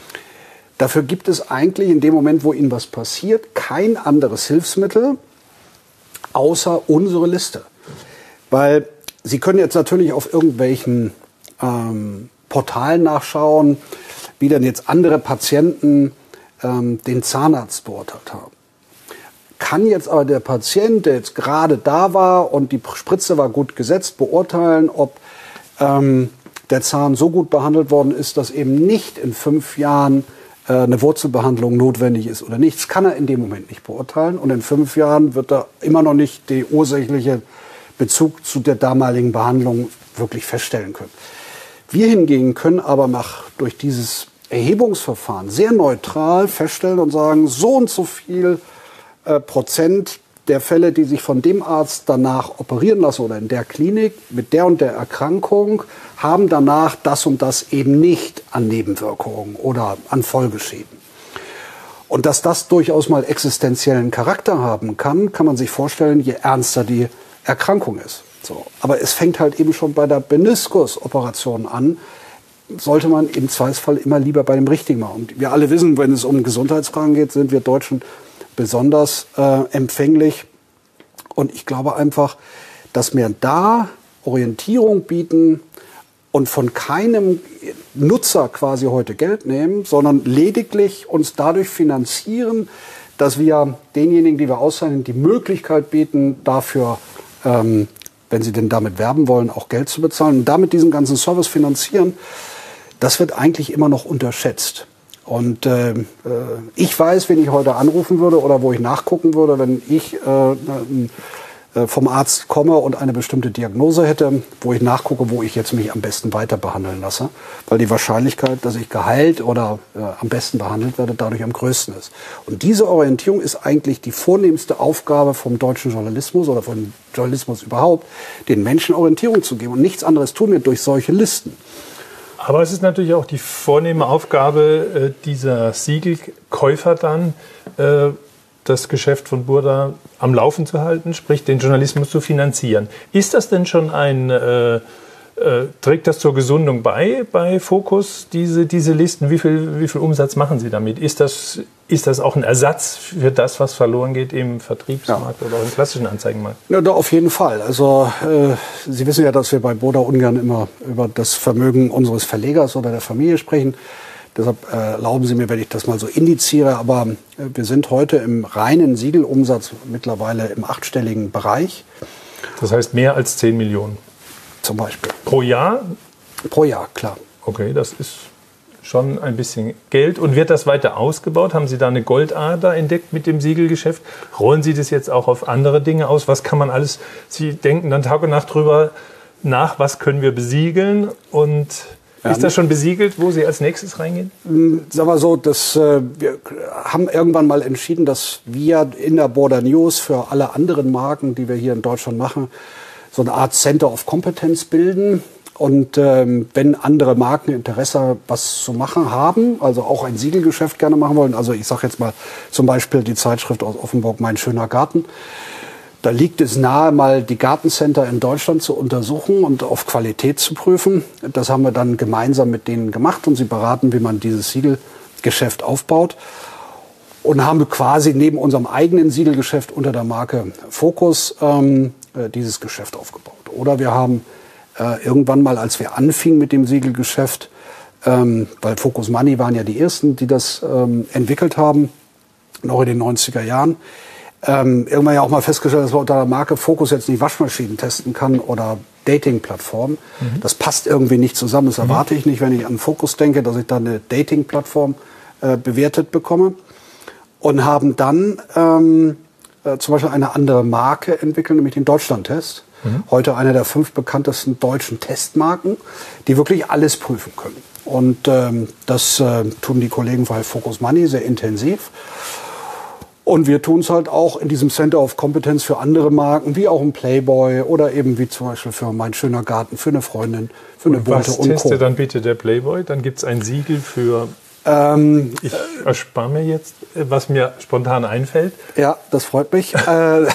Dafür gibt es eigentlich in dem Moment, wo Ihnen was passiert, kein anderes Hilfsmittel außer unsere Liste. Weil Sie können jetzt natürlich auf irgendwelchen ähm, Portalen nachschauen, wie denn jetzt andere Patienten ähm, den Zahnarzt beurteilt haben. Kann jetzt aber der Patient, der jetzt gerade da war und die Spritze war gut gesetzt, beurteilen, ob ähm, der Zahn so gut behandelt worden ist, dass eben nicht in fünf Jahren äh, eine Wurzelbehandlung notwendig ist oder nicht. Das kann er in dem Moment nicht beurteilen. Und in fünf Jahren wird er immer noch nicht den ursächlichen Bezug zu der damaligen Behandlung wirklich feststellen können. Wir hingegen können aber nach, durch dieses Erhebungsverfahren sehr neutral feststellen und sagen, so und so viel Prozent der Fälle, die sich von dem Arzt danach operieren lassen oder in der Klinik mit der und der Erkrankung, haben danach das und das eben nicht an Nebenwirkungen oder an Folgeschäden. Und dass das durchaus mal existenziellen Charakter haben kann, kann man sich vorstellen, je ernster die Erkrankung ist. So. Aber es fängt halt eben schon bei der Meniskusoperation an. sollte man im Zweifelsfall immer lieber bei dem Richtigen machen. Und wir alle wissen, wenn es um Gesundheitsfragen geht, sind wir Deutschen besonders äh, empfänglich. Und ich glaube einfach, dass wir da Orientierung bieten und von keinem Nutzer quasi heute Geld nehmen, sondern lediglich uns dadurch finanzieren, dass wir denjenigen, die wir auszahlen, die Möglichkeit bieten, dafür, ähm, wenn sie denn damit werben wollen, auch Geld zu bezahlen und damit diesen ganzen Service finanzieren. Das wird eigentlich immer noch unterschätzt. Und äh, ich weiß, wen ich heute anrufen würde oder wo ich nachgucken würde, wenn ich äh, vom Arzt komme und eine bestimmte Diagnose hätte, wo ich nachgucke, wo ich jetzt mich am besten weiter behandeln lasse. Weil die Wahrscheinlichkeit, dass ich geheilt oder äh, am besten behandelt werde, dadurch am größten ist. Und diese Orientierung ist eigentlich die vornehmste Aufgabe vom deutschen Journalismus oder vom Journalismus überhaupt, den Menschen Orientierung zu geben. Und nichts anderes tun wir durch solche Listen. Aber es ist natürlich auch die vornehme Aufgabe äh, dieser Siegelkäufer dann, äh, das Geschäft von Burda am Laufen zu halten, sprich den Journalismus zu finanzieren. Ist das denn schon ein, äh, äh, trägt das zur Gesundung bei, bei Focus, diese, diese Listen? Wie viel, wie viel Umsatz machen Sie damit? Ist das, ist das auch ein Ersatz für das, was verloren geht im Vertriebsmarkt ja. oder auch im klassischen Anzeigenmarkt? Ja, da auf jeden Fall. Also äh, Sie wissen ja, dass wir bei Burda ungern immer über das Vermögen unseres Verlegers oder der Familie sprechen. Deshalb äh, erlauben Sie mir, wenn ich das mal so indiziere, aber äh, wir sind heute im reinen Siegelumsatz mittlerweile im achtstelligen Bereich. Das heißt mehr als zehn Millionen? Zum Beispiel. Pro Jahr? Pro Jahr, klar. Okay, das ist schon ein bisschen Geld. Und wird das weiter ausgebaut? Haben Sie da eine Goldader entdeckt mit dem Siegelgeschäft? Rollen Sie das jetzt auch auf andere Dinge aus? Was kann man alles, Sie denken dann Tag und Nacht drüber nach, was können wir besiegeln und... Ist das schon besiegelt, wo Sie als nächstes reingehen? Sagen wir so, dass, äh, wir haben irgendwann mal entschieden, dass wir in der Burda News für alle anderen Marken, die wir hier in Deutschland machen, so eine Art Center of Competence bilden. Und ähm, wenn andere Marken Interesse, was zu machen haben, also auch ein Siegelgeschäft gerne machen wollen, also ich sage jetzt mal zum Beispiel die Zeitschrift aus Offenburg, Mein schöner Garten, da liegt es nahe, mal die Gartencenter in Deutschland zu untersuchen und auf Qualität zu prüfen. Das haben wir dann gemeinsam mit denen gemacht und sie beraten, wie man dieses Siegelgeschäft aufbaut. Und haben quasi neben unserem eigenen Siegelgeschäft unter der Marke Focus ähm, dieses Geschäft aufgebaut. Oder wir haben äh, irgendwann mal, als wir anfingen mit dem Siegelgeschäft, ähm, weil Focus Money waren ja die ersten, die das ähm, entwickelt haben, noch in den neunziger Jahren, Ähm, irgendwann ja auch mal festgestellt, dass man unter der Marke Focus jetzt nicht Waschmaschinen testen kann oder Dating-Plattformen. Mhm. Das passt irgendwie nicht zusammen. Das erwarte ich nicht, wenn ich an Focus denke, dass ich da eine Dating-Plattform äh, bewertet bekomme. Und haben dann ähm, äh, zum Beispiel eine andere Marke entwickelt, nämlich den Deutschland-Test. Mhm. Heute eine der fünf bekanntesten deutschen Testmarken, die wirklich alles prüfen können. Und ähm, das äh, tun die Kollegen von Focus Money sehr intensiv. Und wir tun es halt auch in diesem Center of Competence für andere Marken, wie auch ein Playboy oder eben wie zum Beispiel für Mein schöner Garten, für eine Freundin, für eine Bunte und Co. Was testet dann bitte der Playboy? Dann gibt es ein Siegel für... Ähm, ich erspare mir jetzt, was mir spontan einfällt. Ja, das freut mich. äh,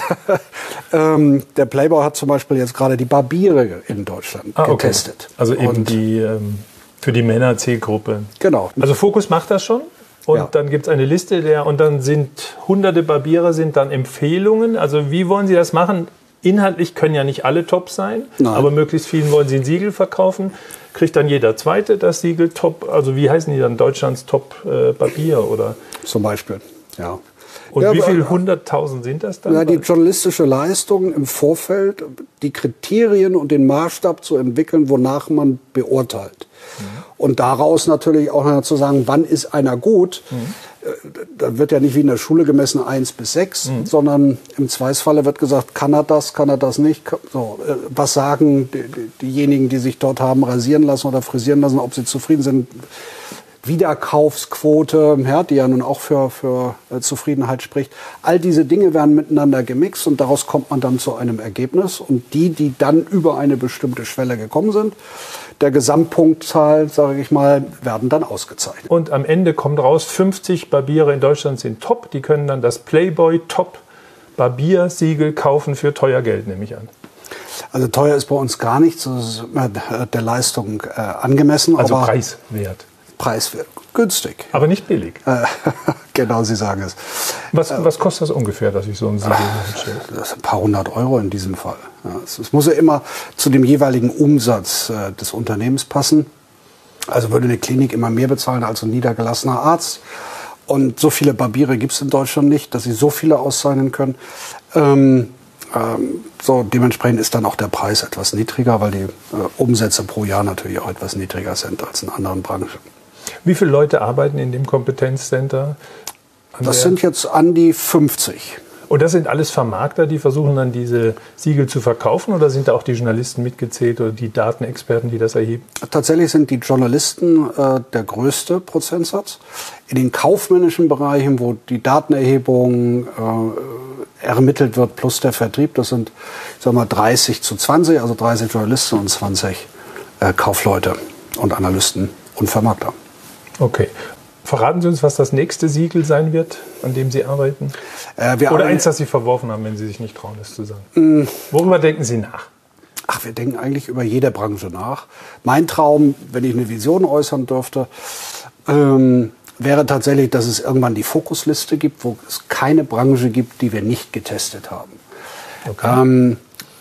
ähm, der Playboy hat zum Beispiel jetzt gerade die Barbiere in Deutschland ah, okay. getestet. Also eben und die ähm, für die Männer-Zielgruppe. Genau. Also Focus macht das schon? Und ja. dann gibt es eine Liste, der, und dann sind hunderte Barbierer, sind dann Empfehlungen. Also wie wollen Sie das machen? Inhaltlich können ja nicht alle top sein, Nein. aber möglichst vielen wollen Sie ein Siegel verkaufen. Kriegt dann jeder Zweite das Siegel top, also wie heißen die dann, Deutschlands Top äh, Barbier oder? Zum Beispiel, ja. Und ja, wie viele hunderttausend sind das dann? Ja, die journalistische Leistung im Vorfeld, die Kriterien und den Maßstab zu entwickeln, wonach man beurteilt. Mhm. Und daraus natürlich auch zu sagen, wann ist einer gut. Mhm. Da wird ja nicht wie in der Schule gemessen eins bis sechs, mhm. sondern im Zweifelsfalle wird gesagt, kann er das, kann er das nicht. So, was sagen die, diejenigen, die sich dort haben rasieren lassen oder frisieren lassen, ob sie zufrieden sind. Wiederkaufsquote, ja, die ja nun auch für, für äh, Zufriedenheit spricht. All diese Dinge werden miteinander gemixt und daraus kommt man dann zu einem Ergebnis. Und die, die dann über eine bestimmte Schwelle gekommen sind, der Gesamtpunktzahl, sage ich mal, werden dann ausgezeichnet. Und am Ende kommt raus, fünfzig Barbiere in Deutschland sind top. Die können dann das Playboy Top Barbiersiegel kaufen für teuer Geld, nehme ich an. Also teuer ist bei uns gar nichts, das ist immer der Leistung äh, angemessen. Also aber preiswert. Preiswert, günstig. Aber nicht billig. Äh, genau, Sie sagen es. Was, äh, was kostet das ungefähr, dass ich so ein Siegel hinstelle? Das sind ein paar hundert Euro in diesem Fall. Ja, es, es muss ja immer zu dem jeweiligen Umsatz äh, des Unternehmens passen. Also würde eine Klinik immer mehr bezahlen als ein niedergelassener Arzt. Und so viele Barbiere gibt es in Deutschland nicht, dass sie so viele auszahlen können. Ähm, ähm, so dementsprechend ist dann auch der Preis etwas niedriger, weil die äh, Umsätze pro Jahr natürlich auch etwas niedriger sind als in anderen Branchen. Wie viele Leute arbeiten in dem Kompetenzcenter? Das sind jetzt an die fünfzig. Und das sind alles Vermarkter, die versuchen dann diese Siegel zu verkaufen, oder sind da auch die Journalisten mitgezählt oder die Datenexperten, die das erheben? Tatsächlich sind die Journalisten äh, der größte Prozentsatz. In den kaufmännischen Bereichen, wo die Datenerhebung äh, ermittelt wird, plus der Vertrieb, das sind, ich sag mal, dreißig zu zwanzig, also dreißig Journalisten und zwanzig äh, Kaufleute und Analysten und Vermarkter. Okay. Verraten Sie uns, was das nächste Siegel sein wird, an dem Sie arbeiten? Äh, wir Oder eins, das Sie verworfen haben, wenn Sie sich nicht trauen, das zu sagen. Mm. Worüber denken Sie nach? Ach, wir denken eigentlich über jede Branche nach. Mein Traum, wenn ich eine Vision äußern dürfte, ähm, wäre tatsächlich, dass es irgendwann die Fokusliste gibt, wo es keine Branche gibt, die wir nicht getestet haben. Okay. Ähm,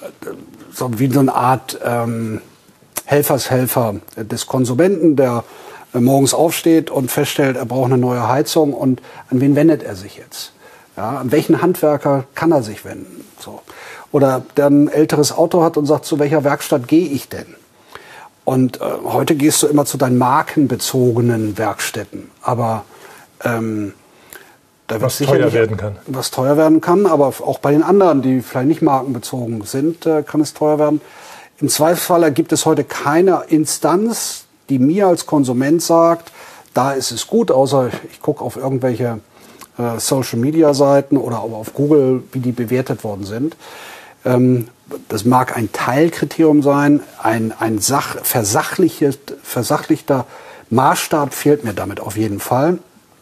so wie so eine Art ähm, Helfershelfer des Konsumenten, der morgens aufsteht und feststellt, er braucht eine neue Heizung, und an wen wendet er sich jetzt? Ja, an welchen Handwerker kann er sich wenden? So. Oder der ein älteres Auto hat und sagt, zu welcher Werkstatt gehe ich denn? Und äh, heute gehst du immer zu deinen markenbezogenen Werkstätten. Aber ähm, da wird was teuer werden kann. Was teuer werden kann, aber auch bei den anderen, die vielleicht nicht markenbezogen sind, äh, kann es teuer werden. Im Zweifelsfall gibt es heute keine Instanz, die mir als Konsument sagt, da ist es gut, außer ich gucke auf irgendwelche äh, Social-Media-Seiten oder auch auf Google, wie die bewertet worden sind. Ähm, das mag ein Teilkriterium sein, ein, ein Sach, versachlichter Maßstab fehlt mir damit auf jeden Fall.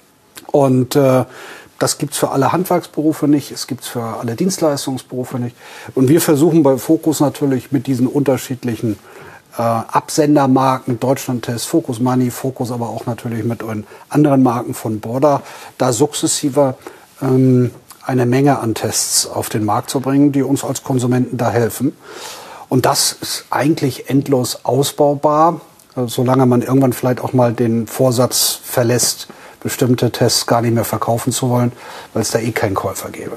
Und äh, das gibt's für alle Handwerksberufe nicht, es gibt's für alle Dienstleistungsberufe nicht. Und wir versuchen bei Focus natürlich mit diesen unterschiedlichen Äh, Absendermarken, Deutschlandtest, Focus Money, Focus, aber auch natürlich mit anderen Marken von Borda, da sukzessive ähm, eine Menge an Tests auf den Markt zu bringen, die uns als Konsumenten da helfen. Und das ist eigentlich endlos ausbaubar, äh, solange man irgendwann vielleicht auch mal den Vorsatz verlässt, bestimmte Tests gar nicht mehr verkaufen zu wollen, weil es da eh keinen Käufer gäbe.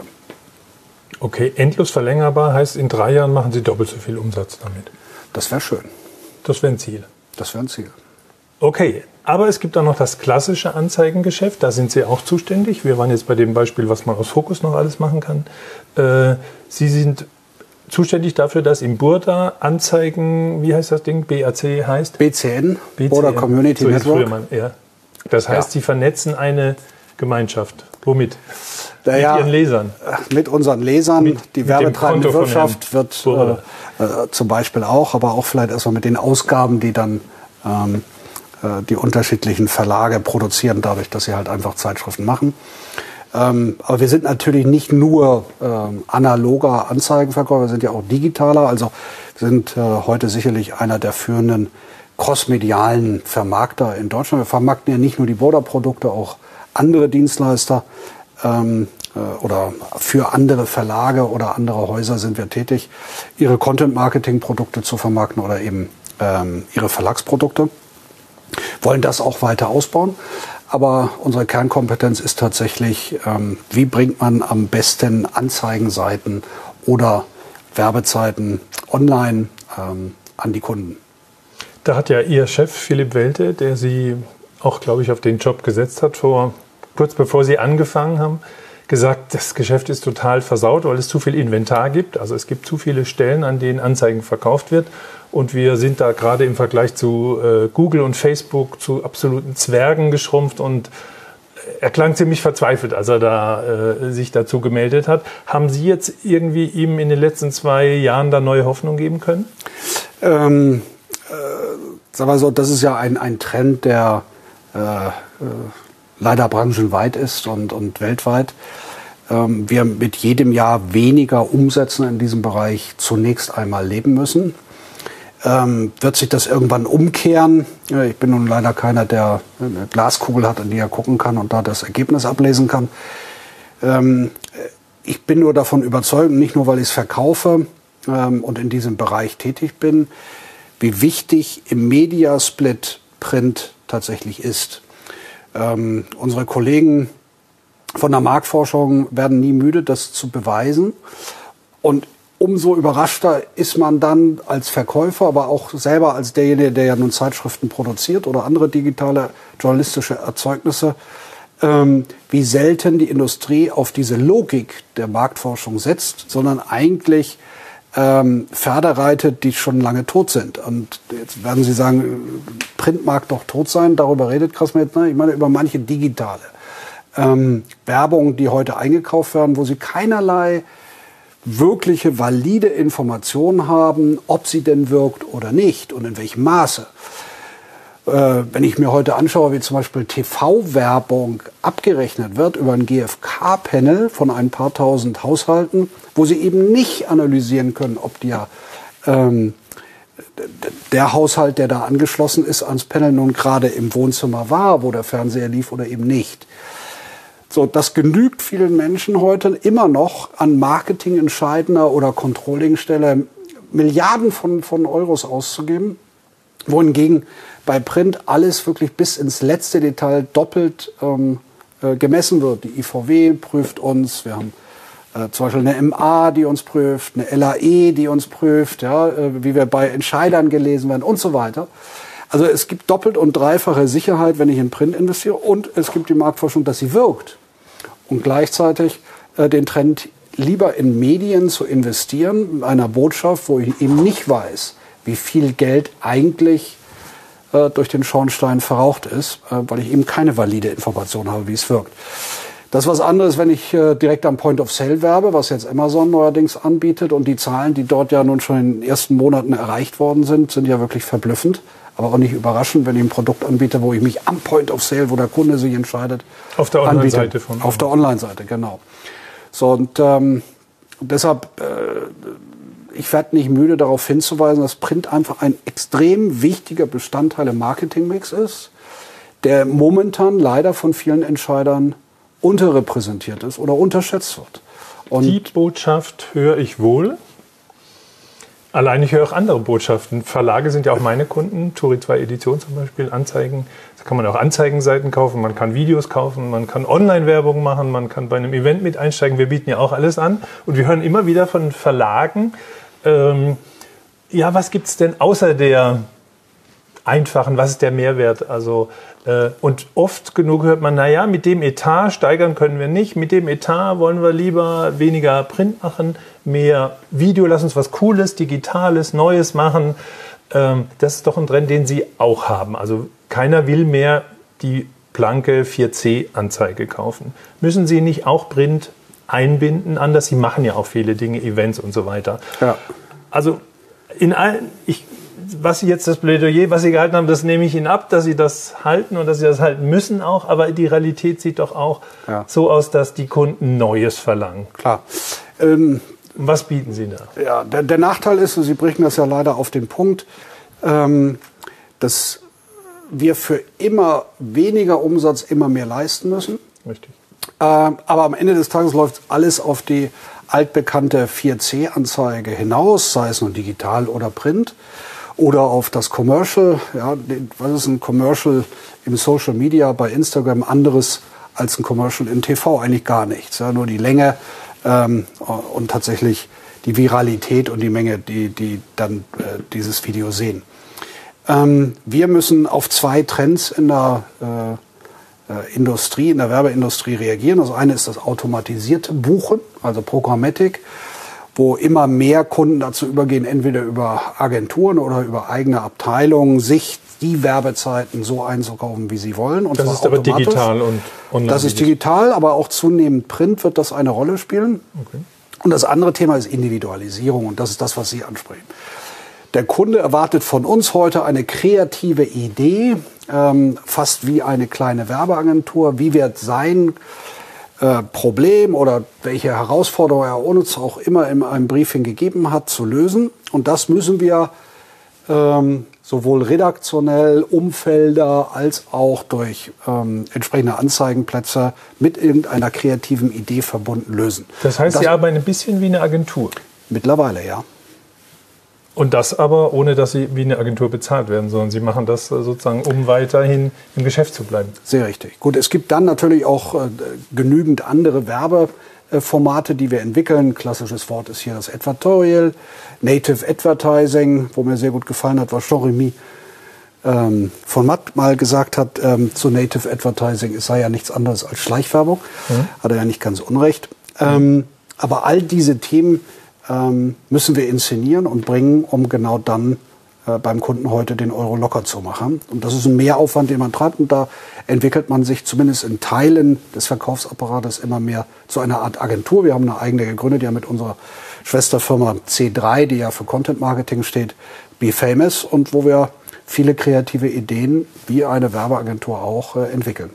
Okay, endlos verlängerbar heißt, in drei Jahren machen Sie doppelt so viel Umsatz damit. Das wäre schön. Das wäre ein Ziel. Das wäre ein Ziel. Okay, aber es gibt auch noch das klassische Anzeigengeschäft. Da sind Sie auch zuständig. Wir waren jetzt bei dem Beispiel, was man aus Focus noch alles machen kann. Äh, Sie sind zuständig dafür, dass im Burda Anzeigen, wie heißt das Ding? B A C heißt? B C N, B C N. Burda Community so Network. Man, ja. Das heißt, ja. Sie vernetzen eine Gemeinschaft. Womit? Ja, mit Ihren Lesern? Mit unseren Lesern. Mit, die werbetreibende Wirtschaft wird äh, äh, zum Beispiel auch, aber auch vielleicht erstmal mit den Ausgaben, die dann ähm, äh, die unterschiedlichen Verlage produzieren, dadurch, dass sie halt einfach Zeitschriften machen. Ähm, aber wir sind natürlich nicht nur ähm, analoger Anzeigenverkäufer, wir sind ja auch digitaler. Also wir sind äh, heute sicherlich einer der führenden crossmedialen Vermarkter in Deutschland. Wir vermarkten ja nicht nur die Borda-Produkte, auch andere Dienstleister. Ähm, oder für andere Verlage oder andere Häuser sind wir tätig, ihre Content-Marketing-Produkte zu vermarkten oder eben ähm, ihre Verlagsprodukte. Wollen das auch weiter ausbauen. Aber unsere Kernkompetenz ist tatsächlich, ähm, wie bringt man am besten Anzeigenseiten oder Werbezeiten online ähm, an die Kunden. Da hat ja Ihr Chef Philipp Welte, der Sie auch, glaube ich, auf den Job gesetzt hat, vor kurz bevor Sie angefangen haben, gesagt, das Geschäft ist total versaut, weil es zu viel Inventar gibt. Also es gibt zu viele Stellen, an denen Anzeigen verkauft wird. Und wir sind da gerade im Vergleich zu äh, Google und Facebook zu absoluten Zwergen geschrumpft. Und er klang ziemlich verzweifelt, als er da äh, sich dazu gemeldet hat. Haben Sie jetzt irgendwie ihm in den letzten zwei Jahren da neue Hoffnung geben können? Ähm, äh, sagen wir so, das ist ja ein, ein Trend, der äh, äh, leider branchenweit ist und, und weltweit. ähm, wir mit jedem Jahr weniger Umsätzen in diesem Bereich zunächst einmal leben müssen. Ähm, wird sich das irgendwann umkehren? Ich bin nun leider keiner, der eine Glaskugel hat, in die er gucken kann und da das Ergebnis ablesen kann. Ähm, ich bin nur davon überzeugt, nicht nur, weil ich es verkaufe ähm, und in diesem Bereich tätig bin, wie wichtig im Mediasplit Print tatsächlich ist. Ähm, unsere Kollegen von der Marktforschung werden nie müde, das zu beweisen. Und umso überraschter ist man dann als Verkäufer, aber auch selber als derjenige, der ja nun Zeitschriften produziert oder andere digitale journalistische Erzeugnisse, ähm, wie selten die Industrie auf diese Logik der Marktforschung setzt, sondern eigentlich ähm, Pferde reitet, die schon lange tot sind. Und jetzt werden Sie sagen, Print mag doch tot sein, darüber redet Krasmet, ne? Ich meine über manche digitale ähm, Werbung, die heute eingekauft werden, wo sie keinerlei wirkliche valide Informationen haben, ob sie denn wirkt oder nicht und in welchem Maße. Äh, wenn ich mir heute anschaue, wie zum Beispiel T V-Werbung abgerechnet wird über ein G F K-Panel von ein paar tausend Haushalten, wo sie eben nicht analysieren können, ob die ja, ähm, der Haushalt, der da angeschlossen ist ans Panel, nun gerade im Wohnzimmer war, wo der Fernseher lief oder eben nicht. So, das genügt vielen Menschen heute immer noch an Marketingentscheidender oder Controllingstelle Milliarden von, von Euros auszugeben, wohingegen bei Print alles wirklich bis ins letzte Detail doppelt ähm, äh, gemessen wird. Die I V W prüft uns, wir haben äh, zum Beispiel eine M A, die uns prüft, eine L A E, die uns prüft, ja, äh, wie wir bei Entscheidern gelesen werden und so weiter. Also es gibt doppelt und dreifache Sicherheit, wenn ich in Print investiere, und es gibt die Marktforschung, dass sie wirkt. Und gleichzeitig äh, den Trend, lieber in Medien zu investieren, mit einer Botschaft, wo ich eben nicht weiß, wie viel Geld eigentlich äh, durch den Schornstein verraucht ist, äh, weil ich eben keine valide Information habe, wie es wirkt. Das ist was anderes, wenn ich äh, direkt am Point of Sale werbe, was jetzt Amazon neuerdings anbietet. Und die Zahlen, die dort ja nun schon in den ersten Monaten erreicht worden sind, sind ja wirklich verblüffend. Aber auch nicht überraschend, wenn ich ein Produkt anbiete, wo ich mich am Point of Sale, wo der Kunde sich entscheidet, auf der Online-Seite von auf der Online-Seite, genau. So, und ähm, deshalb, äh, ich werde nicht müde, darauf hinzuweisen, dass Print einfach ein extrem wichtiger Bestandteil im Marketingmix ist, der momentan leider von vielen Entscheidern unterrepräsentiert ist oder unterschätzt wird. Und die Botschaft höre ich wohl. Allein ich höre auch andere Botschaften. Verlage sind ja auch meine Kunden. Turi zwei Edition zum Beispiel, Anzeigen. Da kann man auch Anzeigenseiten kaufen, man kann Videos kaufen, man kann Online-Werbung machen, man kann bei einem Event mit einsteigen. Wir bieten ja auch alles an. Und wir hören immer wieder von Verlagen, ähm, ja, was gibt's denn außer der einfachen, was ist der Mehrwert? Also, äh, und oft genug hört man, naja, mit dem Etat steigern können wir nicht, mit dem Etat wollen wir lieber weniger Print machen, mehr Video, lass uns was Cooles, Digitales, Neues machen. Ähm, das ist doch ein Trend, den Sie auch haben. Also keiner will mehr die blanke vier C Anzeige kaufen. Müssen Sie nicht auch Print einbinden? Anders, Sie machen ja auch viele Dinge, Events und so weiter. Ja. Also in allen, ich was Sie jetzt das Plädoyer, was Sie gehalten haben, das nehme ich Ihnen ab, dass Sie das halten und dass Sie das halten müssen auch. Aber die Realität sieht doch auch ja. so aus, dass die Kunden Neues verlangen. Klar. Ähm, was bieten Sie da? Ja, der, der Nachteil ist, und Sie bringen das ja leider auf den Punkt, ähm, dass wir für immer weniger Umsatz immer mehr leisten müssen. Richtig. Ähm, aber am Ende des Tages läuft alles auf die altbekannte vier C Anzeige hinaus, sei es nun digital oder Print. Oder auf das Commercial. Ja, was ist ein Commercial im Social Media bei Instagram anderes als ein Commercial in T V? Eigentlich gar nichts. Ja, nur die Länge ähm, und tatsächlich die Viralität und die Menge, die, die dann äh, dieses Video sehen. Ähm, wir müssen auf zwei Trends in der äh, äh, Industrie, in der Werbeindustrie reagieren. Das eine ist das automatisierte Buchen, also Programmatik, wo immer mehr Kunden dazu übergehen, entweder über Agenturen oder über eigene Abteilungen, sich die Werbezeiten so einzukaufen, wie sie wollen. Und das ist aber digital und online. Das ist digital, aber auch zunehmend Print wird das eine Rolle spielen. Okay. Und das andere Thema ist Individualisierung, und das ist das, was Sie ansprechen. Der Kunde erwartet von uns heute eine kreative Idee, ähm, fast wie eine kleine Werbeagentur. Wie wird sein äh, Problem oder welche Herausforderung er uns auch immer in einem Briefing gegeben hat, zu lösen. Und das müssen wir ähm, sowohl redaktionell, Umfelder als auch durch ähm, entsprechende Anzeigenplätze mit irgendeiner kreativen Idee verbunden lösen. Das heißt, das, Sie arbeiten ein bisschen wie eine Agentur? Mittlerweile, ja. Und das aber ohne, dass Sie wie eine Agentur bezahlt werden, sondern Sie machen das sozusagen, um weiterhin im Geschäft zu bleiben. Sehr richtig. Gut, es gibt dann natürlich auch äh, genügend andere Werbeformate, die wir entwickeln. Klassisches Wort ist hier das Advertorial, Native Advertising, wo mir sehr gut gefallen hat, was Jean-Remy ähm, von Matt mal gesagt hat, ähm, zu Native Advertising, es sei ja nichts anderes als Schleichwerbung. Mhm. Hat er ja nicht ganz unrecht. Mhm. Ähm, aber all diese Themen ähm, müssen wir inszenieren und bringen, um genau dann äh, beim Kunden heute den Euro locker zu machen. Und das ist ein Mehraufwand, den man treibt. Und da entwickelt man sich zumindest in Teilen des Verkaufsapparates immer mehr zu einer Art Agentur. Wir haben eine eigene gegründet, ja mit unserer Schwesterfirma C drei, die ja für Content Marketing steht, Be Famous, und wo wir viele kreative Ideen wie eine Werbeagentur auch äh, entwickeln.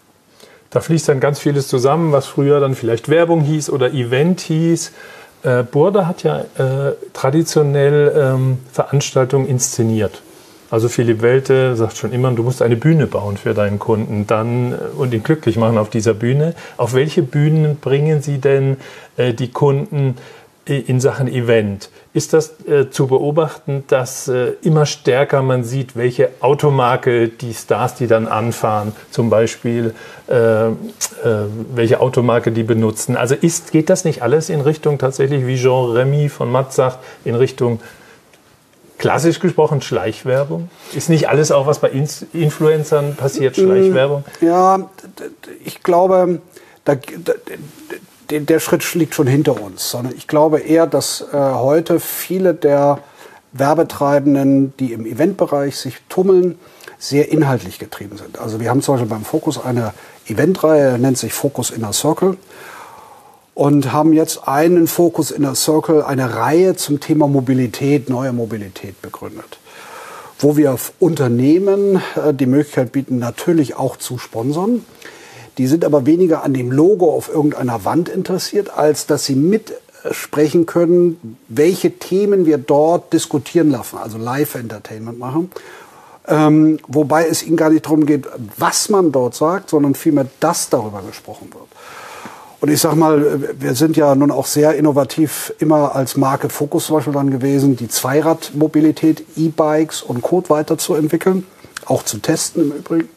Da fließt dann ganz vieles zusammen, was früher dann vielleicht Werbung hieß oder Event hieß. Äh, Burda hat ja äh, traditionell ähm, Veranstaltungen inszeniert. Also Philipp Welte sagt schon immer, du musst eine Bühne bauen für deinen Kunden dann, und ihn glücklich machen auf dieser Bühne. Auf welche Bühnen bringen Sie denn äh, die Kunden in Sachen Event? Ist das äh, zu beobachten, dass äh, immer stärker man sieht, welche Automarke die Stars, die dann anfahren, zum Beispiel, äh, äh, welche Automarke die benutzen? Also ist, geht das nicht alles in Richtung tatsächlich, wie Jean-Remy von Matt sagt, in Richtung klassisch gesprochen Schleichwerbung? Ist nicht alles auch, was bei Influencern passiert, Schleichwerbung? Ja, ich glaube, da, da der Schritt liegt schon hinter uns, sondern ich glaube eher, dass äh, heute viele der Werbetreibenden, die im Eventbereich sich tummeln, sehr inhaltlich getrieben sind. Also wir haben zum Beispiel beim Focus eine Eventreihe, nennt sich Focus Inner Circle, und haben jetzt einen Focus Inner Circle, eine Reihe zum Thema Mobilität, neue Mobilität begründet, wo wir Unternehmen äh, die Möglichkeit bieten, natürlich auch zu sponsern. Die sind aber weniger an dem Logo auf irgendeiner Wand interessiert, als dass sie mitsprechen können, welche Themen wir dort diskutieren lassen, also Live-Entertainment machen. Ähm, wobei es ihnen gar nicht darum geht, was man dort sagt, sondern vielmehr, dass darüber gesprochen wird. Und ich sag mal, wir sind ja nun auch sehr innovativ immer als Marke Focus zum Beispiel dann gewesen, die Zweiradmobilität, E-Bikes und Co. weiterzuentwickeln, auch zu testen im Übrigen.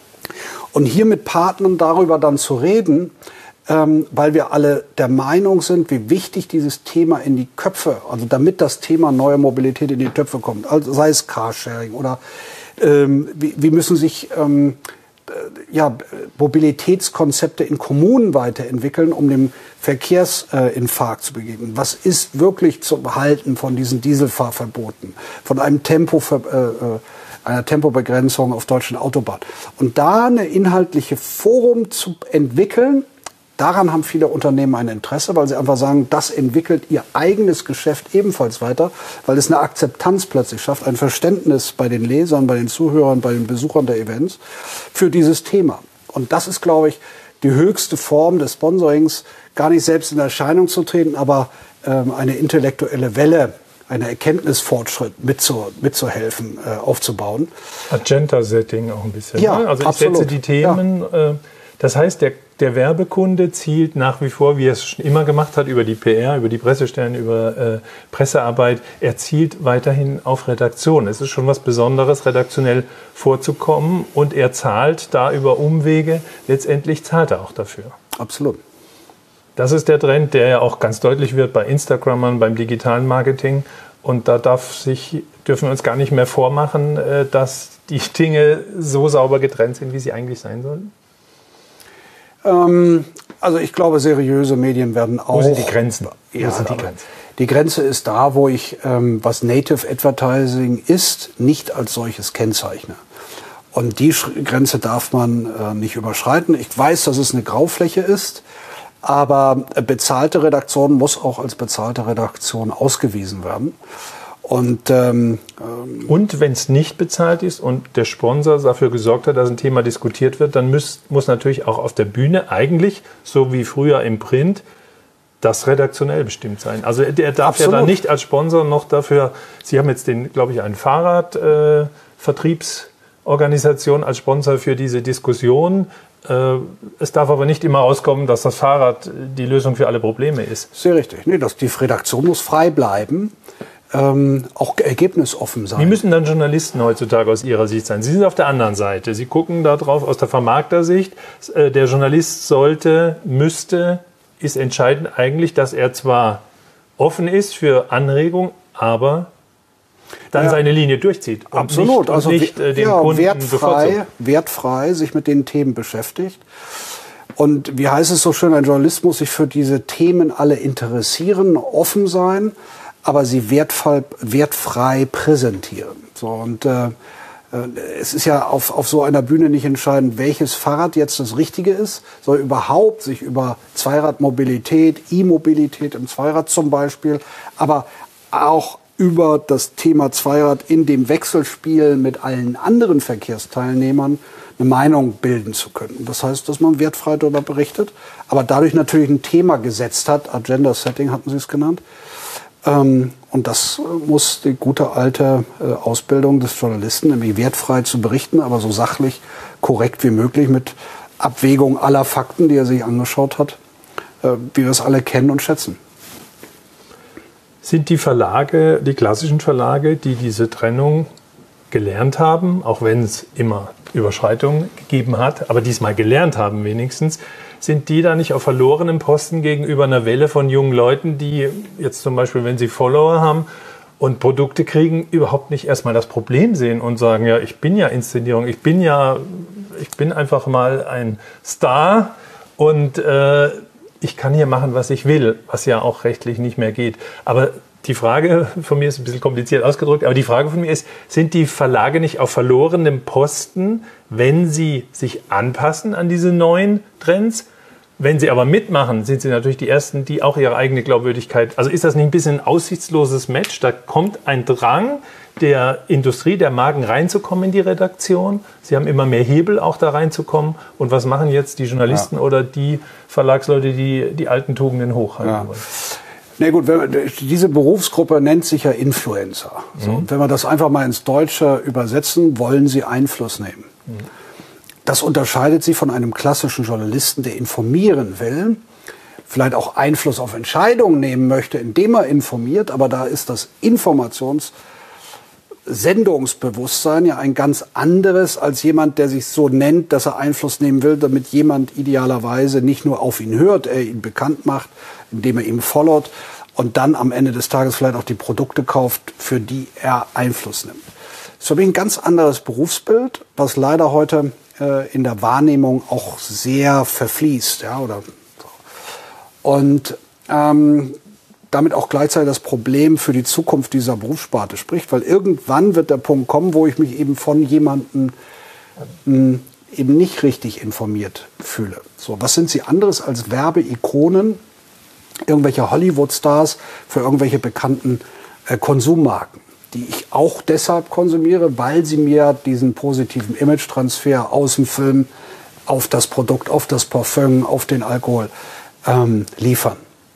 Und hier mit Partnern darüber dann zu reden, ähm, weil wir alle der Meinung sind, wie wichtig dieses Thema in die Köpfe, also damit das Thema neue Mobilität in die Köpfe kommt, also sei es Carsharing oder ähm, wie, wie müssen sich ähm, äh, ja, Mobilitätskonzepte in Kommunen weiterentwickeln, um dem Verkehrsinfarkt äh, zu begegnen. Was ist wirklich zu halten von diesen Dieselfahrverboten, von einem Tempo für, äh, einer Tempobegrenzung auf deutschen Autobahnen. Und da eine inhaltliche Forum zu entwickeln, daran haben viele Unternehmen ein Interesse, weil sie einfach sagen, das entwickelt ihr eigenes Geschäft ebenfalls weiter, weil es eine Akzeptanz plötzlich schafft, ein Verständnis bei den Lesern, bei den Zuhörern, bei den Besuchern der Events für dieses Thema. Und das ist, glaube ich, die höchste Form des Sponsorings, gar nicht selbst in Erscheinung zu treten, aber ähm, eine intellektuelle Welle, einen Erkenntnisfortschritt mitzu, mitzuhelfen, äh, aufzubauen. Agenda-Setting auch ein bisschen. Ja, ne? Also ich absolut. setze die Themen. Ja. Äh, das heißt, der, der Werbekunde zielt nach wie vor, wie er es schon immer gemacht hat, über die P R, über die Pressestellen, über äh, Pressearbeit, er zielt weiterhin auf Redaktion. Es ist schon was Besonderes, redaktionell vorzukommen, und er zahlt da über Umwege. Letztendlich zahlt er auch dafür. Absolut. Das ist der Trend, der ja auch ganz deutlich wird bei Instagramern, beim digitalen Marketing. Und da darf sich, dürfen wir uns gar nicht mehr vormachen, dass die Dinge so sauber getrennt sind, wie sie eigentlich sein sollen? Ähm, also ich glaube, seriöse Medien werden auch... Wo sind die Grenzen? Ja, Wo sind die Grenzen? Die Grenze ist da, wo ich, ähm, was Native Advertising ist, nicht als solches kennzeichne. Und die Grenze darf man äh, nicht überschreiten. Ich weiß, dass es eine Graufläche ist. Aber bezahlte Redaktion muss auch als bezahlte Redaktion ausgewiesen werden. Und, ähm, und wenn es nicht bezahlt ist und der Sponsor dafür gesorgt hat, dass ein Thema diskutiert wird, dann muss, muss natürlich auch auf der Bühne eigentlich, so wie früher im Print, das redaktionell bestimmt sein. Also er darf Absolut. ja dann nicht als Sponsor noch dafür, Sie haben jetzt den, glaube ich, einen Fahrradvertriebsorganisation äh, als Sponsor für diese Diskussion. Äh, es darf aber nicht immer rauskommen, dass das Fahrrad die Lösung für alle Probleme ist. Sehr richtig. Nee, das, die Redaktion muss frei bleiben. Ähm, auch ergebnisoffen sein. Wie müssen dann Journalisten heutzutage aus Ihrer Sicht sein? Sie sind auf der anderen Seite. Sie gucken da drauf aus der Vermarktersicht. Äh, der Journalist sollte, müsste, ist entscheidend eigentlich, dass er zwar offen ist für Anregungen, aber dann ja, seine Linie durchzieht. Und absolut. Nicht, also nicht, äh, den ja, Kunden wertfrei, wertfrei sich mit den Themen beschäftigt. Und wie heißt es so schön, ein Journalist muss sich für diese Themen alle interessieren, offen sein, aber sie wertvoll, wertfrei präsentieren. So, und äh, es ist ja auf, auf so einer Bühne nicht entscheidend, welches Fahrrad jetzt das Richtige ist, sondern überhaupt sich über Zweiradmobilität, E-Mobilität im Zweirad zum Beispiel, aber auch über das Thema Zweirad in dem Wechselspiel mit allen anderen Verkehrsteilnehmern eine Meinung bilden zu können. Das heißt, dass man wertfrei darüber berichtet, aber dadurch natürlich ein Thema gesetzt hat, Agenda Setting hatten Sie es genannt. Ähm, und das muss die gute alte äh, Ausbildung des Journalisten, nämlich wertfrei zu berichten, aber so sachlich, korrekt wie möglich mit Abwägung aller Fakten, die er sich angeschaut hat, äh, wie wir es alle kennen und schätzen. Sind die Verlage, die klassischen Verlage, die diese Trennung gelernt haben, auch wenn es immer Überschreitungen gegeben hat, aber diesmal gelernt haben wenigstens, sind die da nicht auf verlorenem Posten gegenüber einer Welle von jungen Leuten, die jetzt zum Beispiel, wenn sie Follower haben und Produkte kriegen, überhaupt nicht erstmal das Problem sehen und sagen, ja, ich bin ja Inszenierung, ich bin ja, ich bin einfach mal ein Star und äh, ich kann hier machen, was ich will, was ja auch rechtlich nicht mehr geht. Aber die Frage von mir ist ein bisschen kompliziert ausgedrückt, aber die Frage von mir ist, sind die Verlage nicht auf verlorenem Posten, wenn sie sich anpassen an diese neuen Trends? Wenn sie aber mitmachen, sind sie natürlich die Ersten, die auch ihre eigene Glaubwürdigkeit... Also ist das nicht ein bisschen ein aussichtsloses Match? Da kommt ein Drang der Industrie, der Marken reinzukommen in die Redaktion. Sie haben immer mehr Hebel, auch da reinzukommen. Und was machen jetzt die Journalisten ja. oder die Verlagsleute, die die alten Tugenden hochhalten ja. wollen? Na gut, wenn, diese Berufsgruppe nennt sich ja Influencer. So, mhm. Wenn wir das einfach mal ins Deutsche übersetzen, wollen sie Einfluss nehmen. Mhm. Das unterscheidet sie von einem klassischen Journalisten, der informieren will, vielleicht auch Einfluss auf Entscheidungen nehmen möchte, indem er informiert, aber da ist das Informationssendungsbewusstsein ja ein ganz anderes als jemand, der sich so nennt, dass er Einfluss nehmen will, damit jemand idealerweise nicht nur auf ihn hört, er ihn bekannt macht, indem er ihm followt und dann am Ende des Tages vielleicht auch die Produkte kauft, für die er Einfluss nimmt. Das ist für mich ein ganz anderes Berufsbild, was leider heute äh, in der Wahrnehmung auch sehr verfließt. Ja, oder so. Und ähm, damit auch gleichzeitig das Problem für die Zukunft dieser Berufssparte spricht, weil irgendwann wird der Punkt kommen, wo ich mich eben von jemandem mh, eben nicht richtig informiert fühle. So, was sind sie anderes als Werbeikonen, irgendwelche Hollywood-Stars für irgendwelche bekannten äh, Konsummarken, die ich auch deshalb konsumiere, weil sie mir diesen positiven Image-Transfer aus dem Film auf das Produkt, auf das Parfüm, auf den Alkohol ähm, liefern.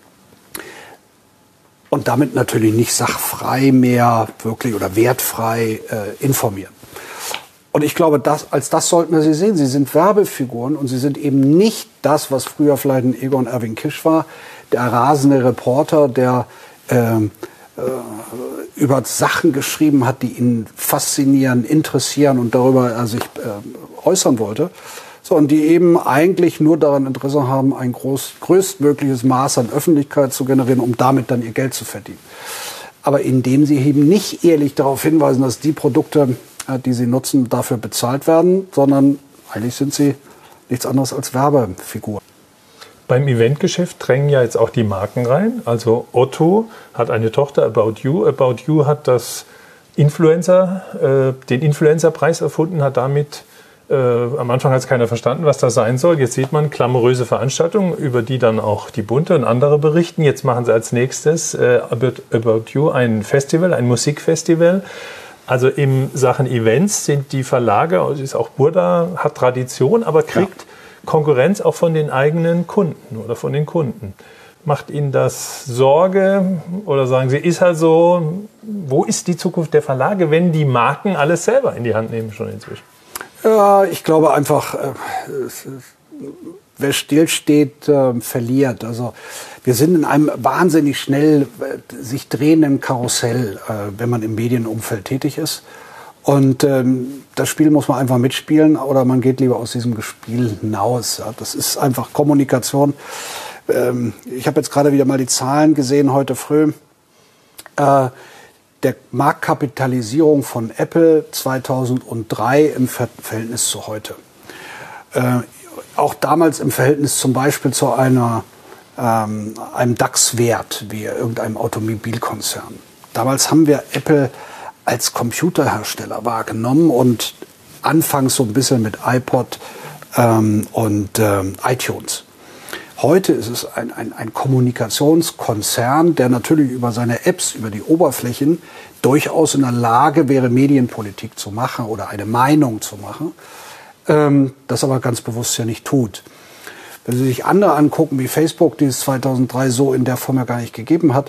Und damit natürlich nicht sachfrei mehr wirklich oder wertfrei äh, informieren. Und ich glaube, das, als das sollten wir sie sehen. Sie sind Werbefiguren und sie sind eben nicht das, was früher vielleicht ein Egon Erwin Kisch war, der rasende Reporter, der äh, äh, über Sachen geschrieben hat, die ihn faszinieren, interessieren und darüber er sich äh, äußern wollte, sondern die eben eigentlich nur daran Interesse haben, ein groß, größtmögliches Maß an Öffentlichkeit zu generieren, um damit dann ihr Geld zu verdienen. Aber indem sie eben nicht ehrlich darauf hinweisen, dass die Produkte, äh, die sie nutzen, dafür bezahlt werden, sondern eigentlich sind sie nichts anderes als Werbefiguren. Beim Eventgeschäft drängen ja jetzt auch die Marken rein. Also Otto hat eine Tochter, About You. About You hat das Influencer, äh, den Influencerpreis erfunden, hat damit Äh, am Anfang hat es keiner verstanden, was das sein soll. Jetzt sieht man glamouröse Veranstaltungen, über die dann auch die Bunte und andere berichten. Jetzt machen sie als nächstes äh, About, About You ein Festival, ein Musikfestival. Also in Sachen Events sind die Verlage, ist auch Burda, hat Tradition, aber kriegt ja. Konkurrenz auch von den eigenen Kunden oder von den Kunden. Macht Ihnen das Sorge oder sagen Sie, ist halt so, wo ist die Zukunft der Verlage, wenn die Marken alles selber in die Hand nehmen schon inzwischen? Ja, ich glaube einfach, äh, wer stillsteht, äh, verliert. Also wir sind in einem wahnsinnig schnell äh, sich drehenden Karussell, äh, wenn man im Medienumfeld tätig ist. Und ähm, das Spiel muss man einfach mitspielen oder man geht lieber aus diesem Spiel hinaus. Ja, das ist einfach Kommunikation. Ähm, ich habe jetzt gerade wieder mal die Zahlen gesehen heute früh. Äh, der Marktkapitalisierung von Apple zweitausenddrei im Verhältnis zu heute. Äh, auch damals im Verhältnis zum Beispiel zu einer, ähm, einem DAX-Wert wie irgendeinem Automobilkonzern. Damals haben wir Apple als Computerhersteller wahrgenommen und anfangs so ein bisschen mit iPod ähm, und ähm, iTunes. Heute ist es ein, ein, ein Kommunikationskonzern, der natürlich über seine Apps, über die Oberflächen durchaus in der Lage wäre, Medienpolitik zu machen oder eine Meinung zu machen, ähm, das aber ganz bewusst ja nicht tut. Wenn Sie sich andere angucken, wie Facebook, die es zweitausenddrei so in der Form ja gar nicht gegeben hat,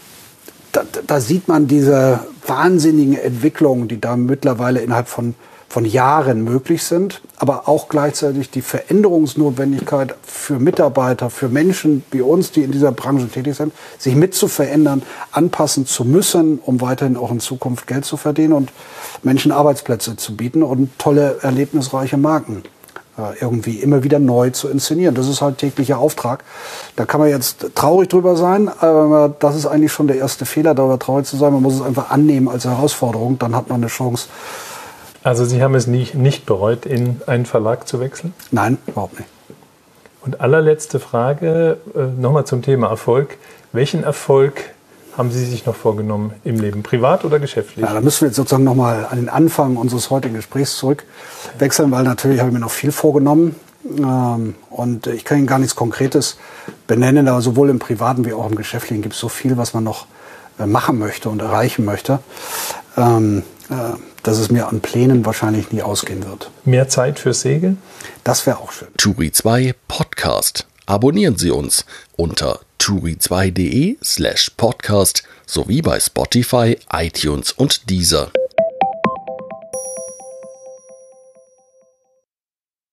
da, da sieht man diese wahnsinnigen Entwicklungen, die da mittlerweile innerhalb von von Jahren möglich sind, aber auch gleichzeitig die Veränderungsnotwendigkeit für Mitarbeiter, für Menschen wie uns, die in dieser Branche tätig sind, sich mit zu verändern, anpassen zu müssen, um weiterhin auch in Zukunft Geld zu verdienen und Menschen Arbeitsplätze zu bieten und tolle, erlebnisreiche Marken äh, irgendwie immer wieder neu zu inszenieren. Das ist halt täglicher Auftrag. Da kann man jetzt traurig drüber sein, aber das ist eigentlich schon der erste Fehler, darüber traurig zu sein. Man muss es einfach annehmen als Herausforderung, dann hat man eine Chance. Also Sie haben es nicht, nicht bereut, in einen Verlag zu wechseln? Nein, überhaupt nicht. Und allerletzte Frage, äh, nochmal zum Thema Erfolg. Welchen Erfolg haben Sie sich noch vorgenommen im Leben, privat oder geschäftlich? Ja, da müssen wir jetzt sozusagen nochmal an den Anfang unseres heutigen Gesprächs zurückwechseln, weil natürlich habe ich mir noch viel vorgenommen. Ähm, und ich kann Ihnen gar nichts Konkretes benennen, aber sowohl im Privaten wie auch im Geschäftlichen gibt es so viel, was man noch äh, machen möchte und erreichen möchte. Ähm, äh, dass es mir an Plänen wahrscheinlich nie ausgehen wird. Mehr Zeit fürs Segeln? Das wäre auch schön. Turi zwei Podcast. Abonnieren Sie uns unter turi zwei punkt de slash podcast sowie bei Spotify, iTunes und Deezer.